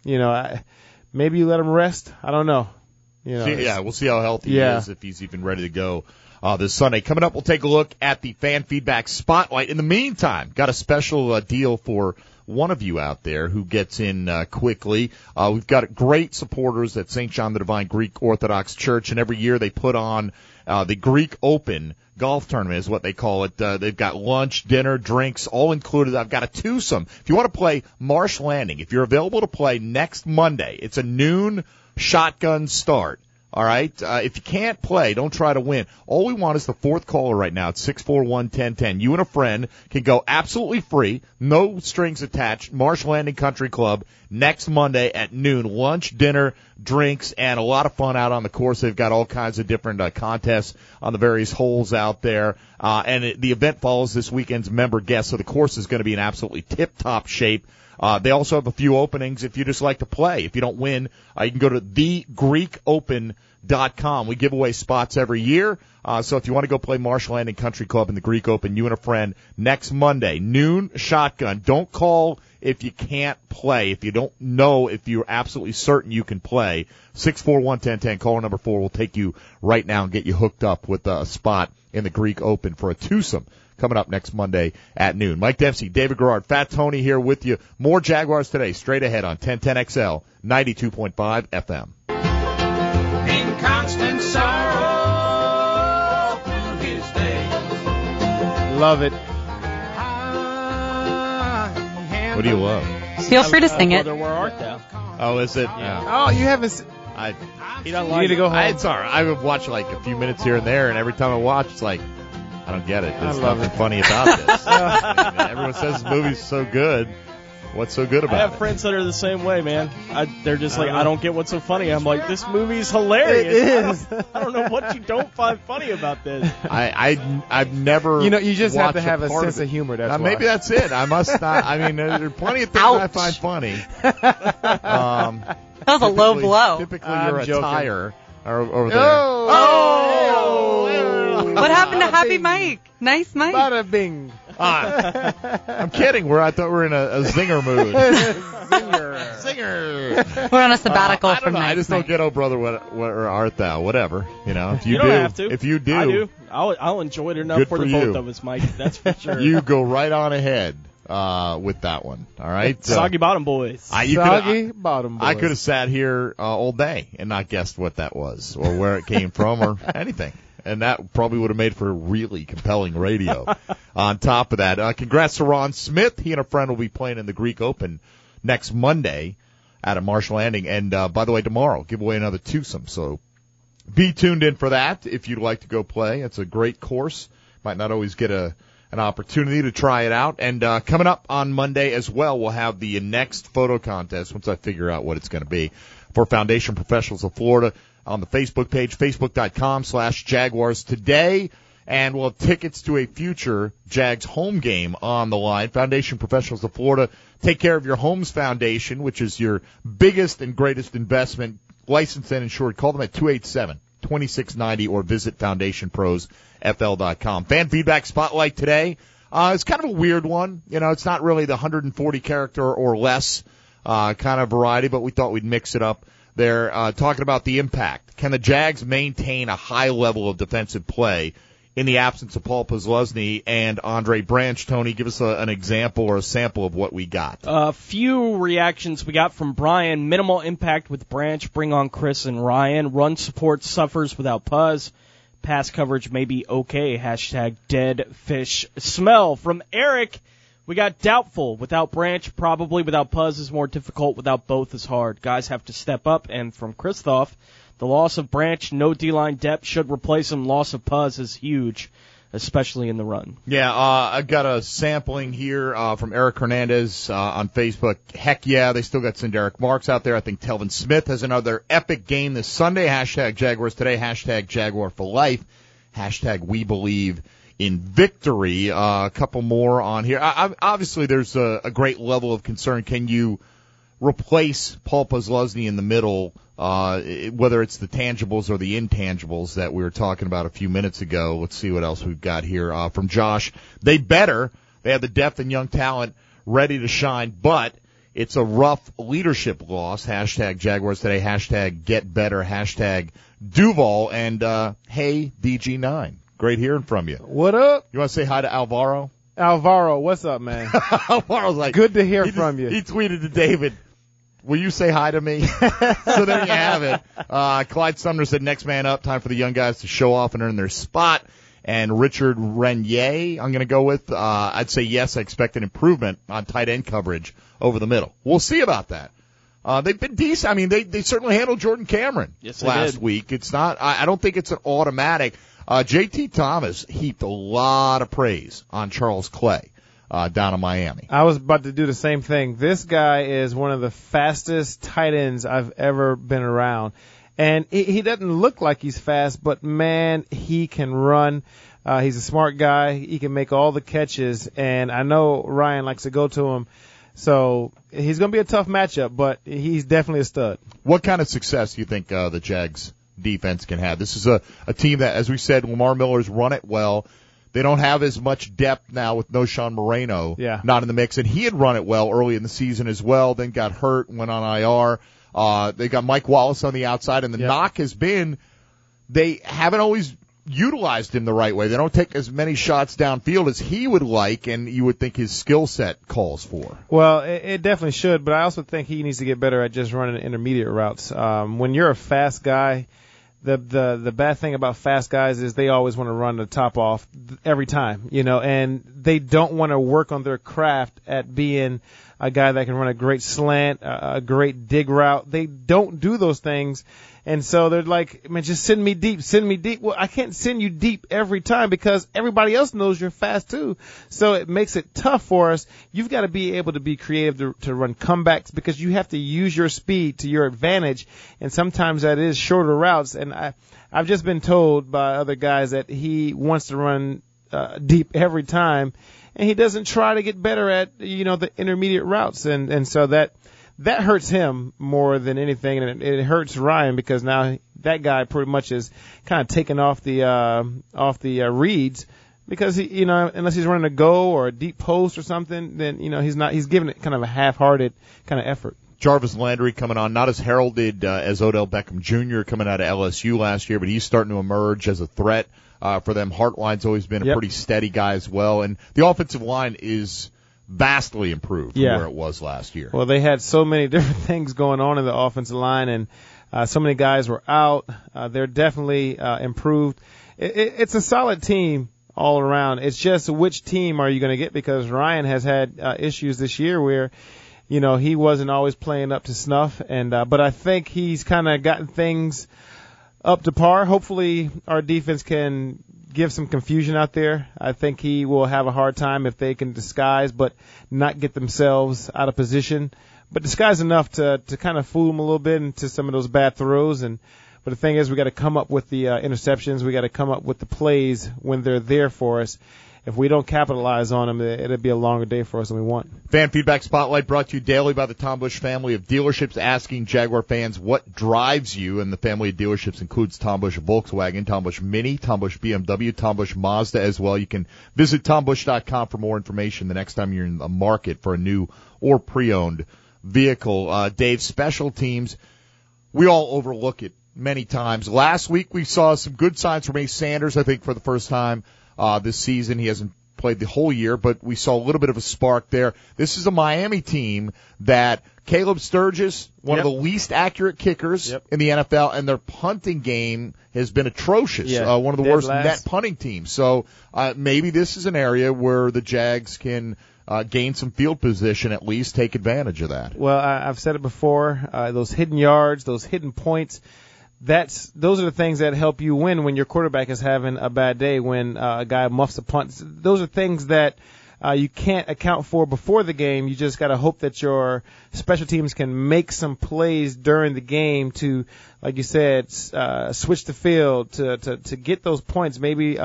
maybe you let him rest. I don't know. We'll see how healthy he is, if he's even ready to go this Sunday. Coming up, we'll take a look at the fan feedback spotlight. In the meantime, got a special deal for one of you out there who gets in quickly. We've got great supporters at St. John the Divine Greek Orthodox Church, and every year they put on the Greek Open golf tournament is what they call it. They've got lunch, dinner, drinks, all included. I've got a twosome. If you want to play Marsh Landing, if you're available to play next Monday, it's a noon shotgun start. All right? If you can't play, don't try to win. All we want is the fourth caller right now at 641-1010. You and a friend can go absolutely free, no strings attached, Marsh Landing Country Club next Monday at noon. Lunch, dinner, drinks, and a lot of fun out on the course. They've got all kinds of different contests on the various holes out there. The event follows this weekend's member guest, so the course is going to be in absolutely tip-top shape. They also have a few openings if you just like to play. If you don't win, you can go to thegreekopen.com. We give away spots every year. So if you want to go play Marsh Landing Country Club in the Greek Open, you and a friend, next Monday, noon shotgun. Don't call if you can't play. If you don't know if you're absolutely certain you can play, 641-1010, caller number 4 will take you right now and get you hooked up with a spot in the Greek Open for a twosome coming up next Monday at noon. Mike Dempsey, David Garrard, Fat Tony here with you. More Jaguars today, straight ahead on 1010XL, 92.5 FM. In constant sorrow through his day. Love it. What do you love? Feel free to sing it. Brother, where art thou? Oh, is it? Yeah. Oh, you haven't. He doesn't You like need to it. go home. It's all right. I've watched like a few minutes here and there, and every time I watch, it's like, I don't get it. There's love nothing it. funny about this. I mean, everyone says the movie's so good. What's so good about I have it? friends that are the same way, man. They're just like, I don't get what's so funny. I'm like, this movie's hilarious. It is. I don't know what you don't find funny about this. I've never. You just have to watched a have a part sense of humor. That's why. maybe that's it. I must not. I mean, there are plenty of things I find funny. That was a low blow. Typically, I'm your joking. attire over there. What happened to Happy Mike? Nice Mike. Bada bing. I'm kidding. I thought we were in a zinger mood. Zinger. We're on a sabbatical I don't from know. I Nice just Mike. don't get, oh brother, where art thou? Whatever. If you, You don't do, have to. if you do, I do. I'll enjoy it enough Good for the for both you. of us, Mike. That's for sure. you go right on ahead with that one. All right. Soggy Bottom Boys. Soggy bottom boys. I could have sat here all day and not guessed what that was or where it came from or anything. And that probably would have made for really compelling radio. On top of that, congrats to Ron Smith. He and a friend will be playing in the Greek Open next Monday out of Marsh Landing. And, by the way, tomorrow, give away another twosome. So be tuned in for that if you'd like to go play. It's a great course. Might not always get an opportunity to try it out. And coming up on Monday as well, we'll have the next photo contest once I figure out what it's going to be for Foundation Professionals of Florida on the Facebook page, facebook.com/Jaguars today. And we'll have tickets to a future Jags home game on the line. Foundation Professionals of Florida, take care of your homes foundation, which is your biggest and greatest investment. Licensed and insured. Call them at 287-2690 or visit FoundationProsFL.com. Fan feedback spotlight today. It's kind of a weird one. It's not really the 140 character or less kind of variety, but we thought we'd mix it up They're talking about the impact. Can the Jags maintain a high level of defensive play in the absence of Paul Posluszny and Andre Branch? Tony, give us an example or a sample of what we got. A few reactions we got from Brian. Minimal impact with Branch. Bring on Chris and Ryan. Run support suffers without Puz. Pass coverage may be okay. Hashtag dead fish smell. From Eric, we got doubtful. Without Branch, probably. Without Puz is more difficult. Without both is hard. Guys have to step up. And from Christoph, the loss of Branch, no D-line depth should replace him. Loss of Puz is huge, especially in the run. Yeah, I got a sampling here from Eric Hernandez on Facebook. Heck yeah, they still got Sinderic Marks out there. I think Telvin Smith has another epic game this Sunday. Hashtag Jaguars today. Hashtag Jaguar for life. Hashtag we believe in victory. A couple more on here. Obviously, there's a great level of concern. Can you replace Paul Posluszny in the middle, whether it's the tangibles or the intangibles that we were talking about a few minutes ago? Let's see what else we've got here. From Josh, they have the depth and young talent ready to shine, but it's a rough leadership loss. Hashtag Jaguars today. Hashtag get better. Hashtag Duval. And, hey, DG9. Great hearing from you. What up? You want to say hi to Alvaro? Alvaro, what's up, man? Alvaro's like, good to hear from you. He tweeted to David, will you say hi to me? So there you have it. Clyde Sumner said, next man up, time for the young guys to show off and earn their spot. And Richard Renier, I'm going to go with, I'd say yes, I expect an improvement on tight end coverage over the middle. We'll see about that. They've been decent. I mean, they certainly handled Jordan Cameron last week. It's not, I don't think it's an automatic. JT Thomas heaped a lot of praise on Charles Clay. Down in Miami. I was about to do the same thing. This guy is one of the fastest tight ends I've ever been around. And he doesn't look like he's fast, but man, he can run. He's a smart guy. He can make all the catches. And I know Ryan likes to go to him. So he's going to be a tough matchup, but he's definitely a stud. What kind of success do you think the Jags defense can have? This is a team that, as we said, Lamar Miller's run it well. They don't have as much depth now with Noshawn Moreno not in the mix, and he had run it well early in the season as well, then got hurt, went on IR. They got Mike Wallace on the outside, and the knock has been they haven't always utilized him the right way. They don't take as many shots downfield as he would like, and you would think his skill set calls for. Well, it definitely should, but I also think he needs to get better at just running intermediate routes. When you're a fast guy, the bad thing about fast guys is they always want to run the top off every time, and they don't want to work on their craft at being a guy that can run a great slant, a great dig route. They don't do those things. And so they're like, man, just send me deep. Well, I can't send you deep every time because everybody else knows you're fast too. So it makes it tough for us. You've got to be able to be creative to run comebacks because you have to use your speed to your advantage. And sometimes that is shorter routes. And I've just been told by other guys that he wants to run deep every time. And he doesn't try to get better at, the intermediate routes. And so that hurts him more than anything. And it hurts Ryan because now that guy pretty much is kind of taken off the reads because he, unless he's running a go or a deep post or something, then, he's giving it kind of a half-hearted kind of effort. Jarvis Landry coming on, not as heralded as Odell Beckham Jr. coming out of LSU last year, but he's starting to emerge as a threat for them. Hartline's always been a pretty steady guy as well, and the offensive line is vastly improved from where it was last year. Well, they had so many different things going on in the offensive line, and so many guys were out. They're definitely improved. It's a solid team all around. It's just which team are you going to get because Ryan has had issues this year where he wasn't always playing up to snuff, and but I think he's kind of gotten things up to par. Hopefully our defense can give some confusion out there. I think he will have a hard time if they can disguise but not get themselves out of position. But disguise enough to kind of fool them a little bit into some of those bad throws. But the thing is, we got to come up with the interceptions. We got to come up with the plays when they're there for us. If we don't capitalize on them, it'll be a longer day for us than we want. Fan Feedback Spotlight brought to you daily by the Tom Busch family of dealerships, asking Jaguar fans what drives you. And the family of dealerships includes Tom Busch Volkswagen, Tom Busch Mini, Tom Busch BMW, Tom Busch Mazda as well. You can visit TomBusch.com for more information the next time you're in the market for a new or pre-owned vehicle. Dave, special teams. we all overlook it many times. Last week we saw some good signs from Ace Sanders, I think, for the first time this season. He hasn't played the whole year, but we saw a little bit of a spark there. This is a Miami team that Caleb Sturgis, one of the least accurate kickers in the NFL, and their punting game has been atrocious. One of the worst net punting teams. So maybe this is an area where the Jags can gain some field position, at least take advantage of that. Well, I've said it before, those hidden yards, those hidden points, those are the things that help you win when your quarterback is having a bad day, when a guy muffs a punt. Those are things that you can't account for before the game. You just got to hope that your special teams can make some plays during the game to, like you said, switch the field to get those points. Maybe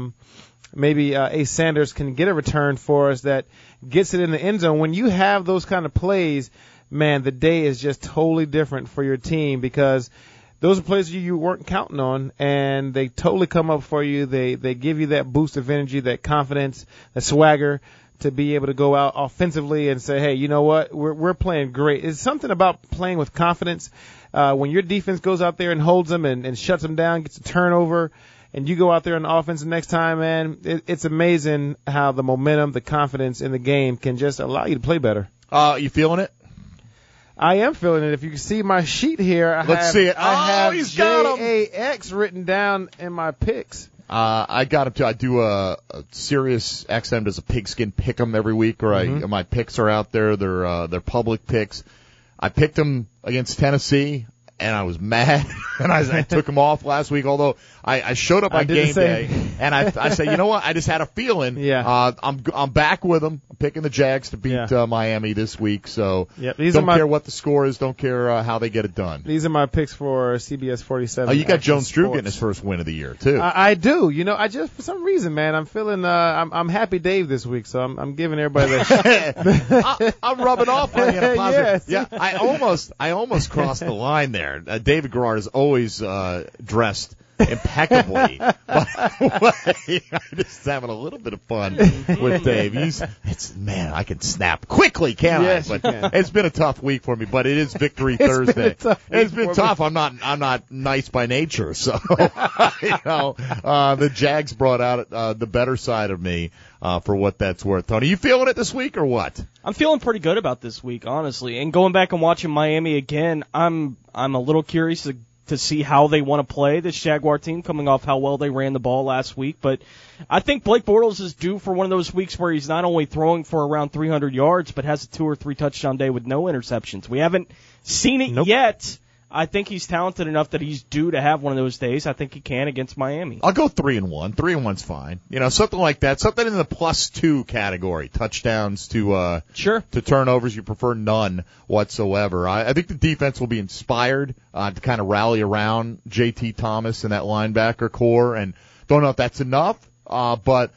Ace Sanders can get a return for us that gets it in the end zone. When you have those kind of plays, man, the day is just totally different for your team, because those are plays you weren't counting on, and they totally come up for you. They give you that boost of energy, that confidence, that swagger to be able to go out offensively and say, hey, you know what, we're playing great. It's something about playing with confidence. When your defense goes out there and holds them and shuts them down, gets a turnover, and you go out there on offense the next time, man, it's amazing how the momentum, the confidence in the game can just allow you to play better. You feeling it? I am feeling it. If you can see my sheet here, Let's see it. I have he's got him. JAX written down in my picks. I got him too. I do a Sirius XM does a pigskin pick'em every week, or my picks are out there. They're public picks. I picked them against Tennessee, and I was mad, and I took them off last week. Although I showed up on game day, and I said, you know what? I just had a feeling. Yeah. I'm back with them. I'm picking the Jags to beat Miami this week. So these don't care what the score is. Don't care how they get it done. These are my picks for CBS 47. Oh, you got Jones Drew getting his first win of the year too. I do. You know, I just for some reason, man, I'm feeling. I'm Happy Dave this week, so I'm giving everybody that. I'm rubbing off on you in a positive. Yes. Yeah, I almost crossed the line there. David Garrard is always dressed impeccably. By the way, I'm just having a little bit of fun with Dave. Man, I can snap quickly, can't I? But it's been a tough week for me, but it is Victory Thursday. It's been tough. I'm not nice by nature, so the Jags brought out the better side of me for what that's worth. Tony, you feeling it this week or what? I'm feeling pretty good about this week, honestly. And going back and watching Miami again, I'm a little curious to see how they want to play this Jaguar team, coming off how well they ran the ball last week. But I think Blake Bortles is due for one of those weeks where he's not only throwing for around 300 yards, but has a 2 or 3 touchdown day with no interceptions. We haven't seen it yet. I think he's talented enough that he's due to have one of those days. I think he can against Miami. I'll go 3-1. 3-1's fine. Something like that. Something in the +2 category. Touchdowns to turnovers. You prefer none whatsoever. I think the defense will be inspired to kind of rally around J.T. Thomas and that linebacker core. And don't know if that's enough. But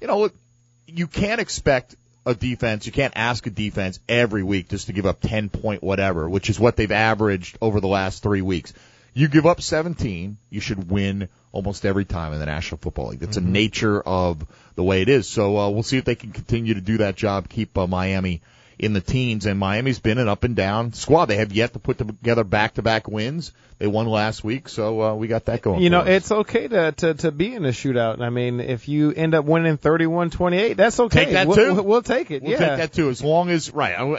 you can't expect a defense. You can't ask a defense every week just to give up 10-point whatever, which is what they've averaged over the last 3 weeks. You give up 17, you should win almost every time in the National Football League. That's the nature of the way it is. So we'll see if they can continue to do that job, keep Miami in the teens. And Miami's been an up-and-down squad. They have yet to put together back-to-back wins. They won last week, so we got that going. It's okay to be in a shootout. I mean, if you end up winning 31-28, that's okay. Take that too. We'll take it. We'll take that too, as long as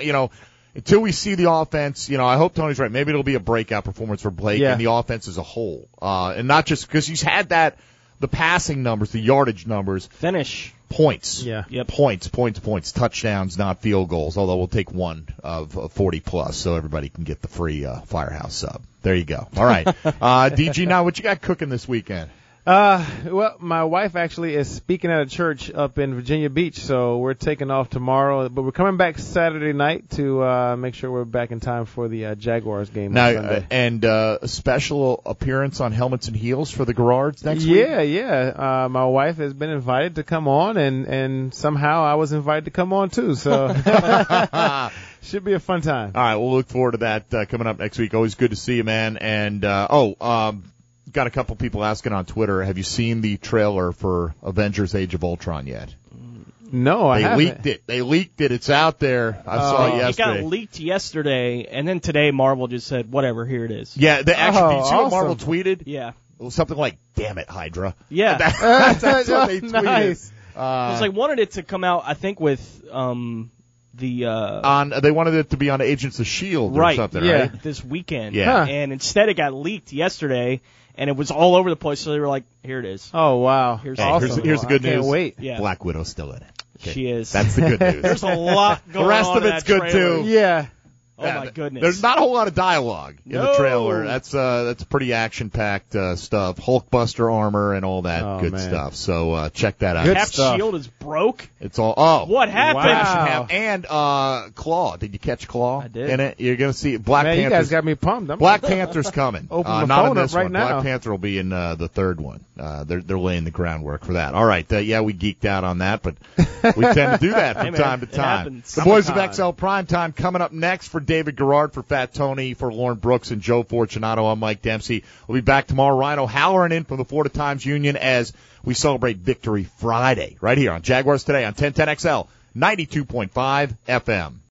until we see the offense. I hope Tony's right. Maybe it'll be a breakout performance for Blake and the offense as a whole, and not just because he's had the passing numbers, the yardage numbers, finish. Points. Yeah. Yep. Points. Touchdowns, not field goals, although we'll take one of 40+ so everybody can get the free Firehouse sub. There you go. All right. DG, now what you got cooking this weekend? Well, my wife actually is speaking at a church up in Virginia Beach, so we're taking off tomorrow, but we're coming back Saturday night to make sure we're back in time for the Jaguars game on Sunday. And a special appearance on Helmets and Heels for the Garrards next week? Yeah. My wife has been invited to come on, and somehow I was invited to come on too, so should be a fun time. All right, we'll look forward to that coming up next week. Always good to see you, man. And got a couple people asking on Twitter, have you seen the trailer for Avengers Age of Ultron yet? No, I They haven't. leaked it. They leaked it. It's out there. I saw it It yesterday. got leaked yesterday, and then today Marvel just said, whatever, here it is. Yeah, did you see awesome. what Marvel tweeted? Yeah. It was something like, "Damn it, Hydra." Yeah. That's what they tweeted. Nice. It was like wanted it to come out, I think, with They wanted it to be on Agents of S.H.I.E.L.D. or right, something, yeah. right? this weekend. Yeah. Huh. And instead it got leaked yesterday, and it was all over the place, so they were like, here it is. Oh, wow. Here's- Hey, awesome. here's the good I can't news. wait. Yeah. Black Widow's still in it. Okay. She is. That's the good news. There's a lot going on. The rest of in it's that good trailer. too. Yeah. Oh Yeah, my goodness. There's not a whole lot of dialogue in the No. trailer. That's pretty action-packed stuff. Hulkbuster armor and all that Oh, good man. stuff. So check that out. Good Cap stuff. Shield is broke. It's all What happened? Wow. And Claw. Did you catch Claw I did. in it? You're gonna see Black Man, you Panther's guys got me pumped. Black Panther's coming. Open the not in phone up this right one. now. Black Panther will be in the third one. They're laying the groundwork for that. All right. Yeah, we geeked out on that, but we tend to do that from Hey, man, time to it time. happens. The boys of Summertime. XL Primetime coming up next for David Garrard, for Fat Tony, for Lauren Brooks and Joe Fortunato. I'm Mike Dempsey. We'll be back tomorrow. Rhino Halloran in from the Florida Times Union as we celebrate Victory Friday right here on Jaguars Today on 1010XL 92.5 FM.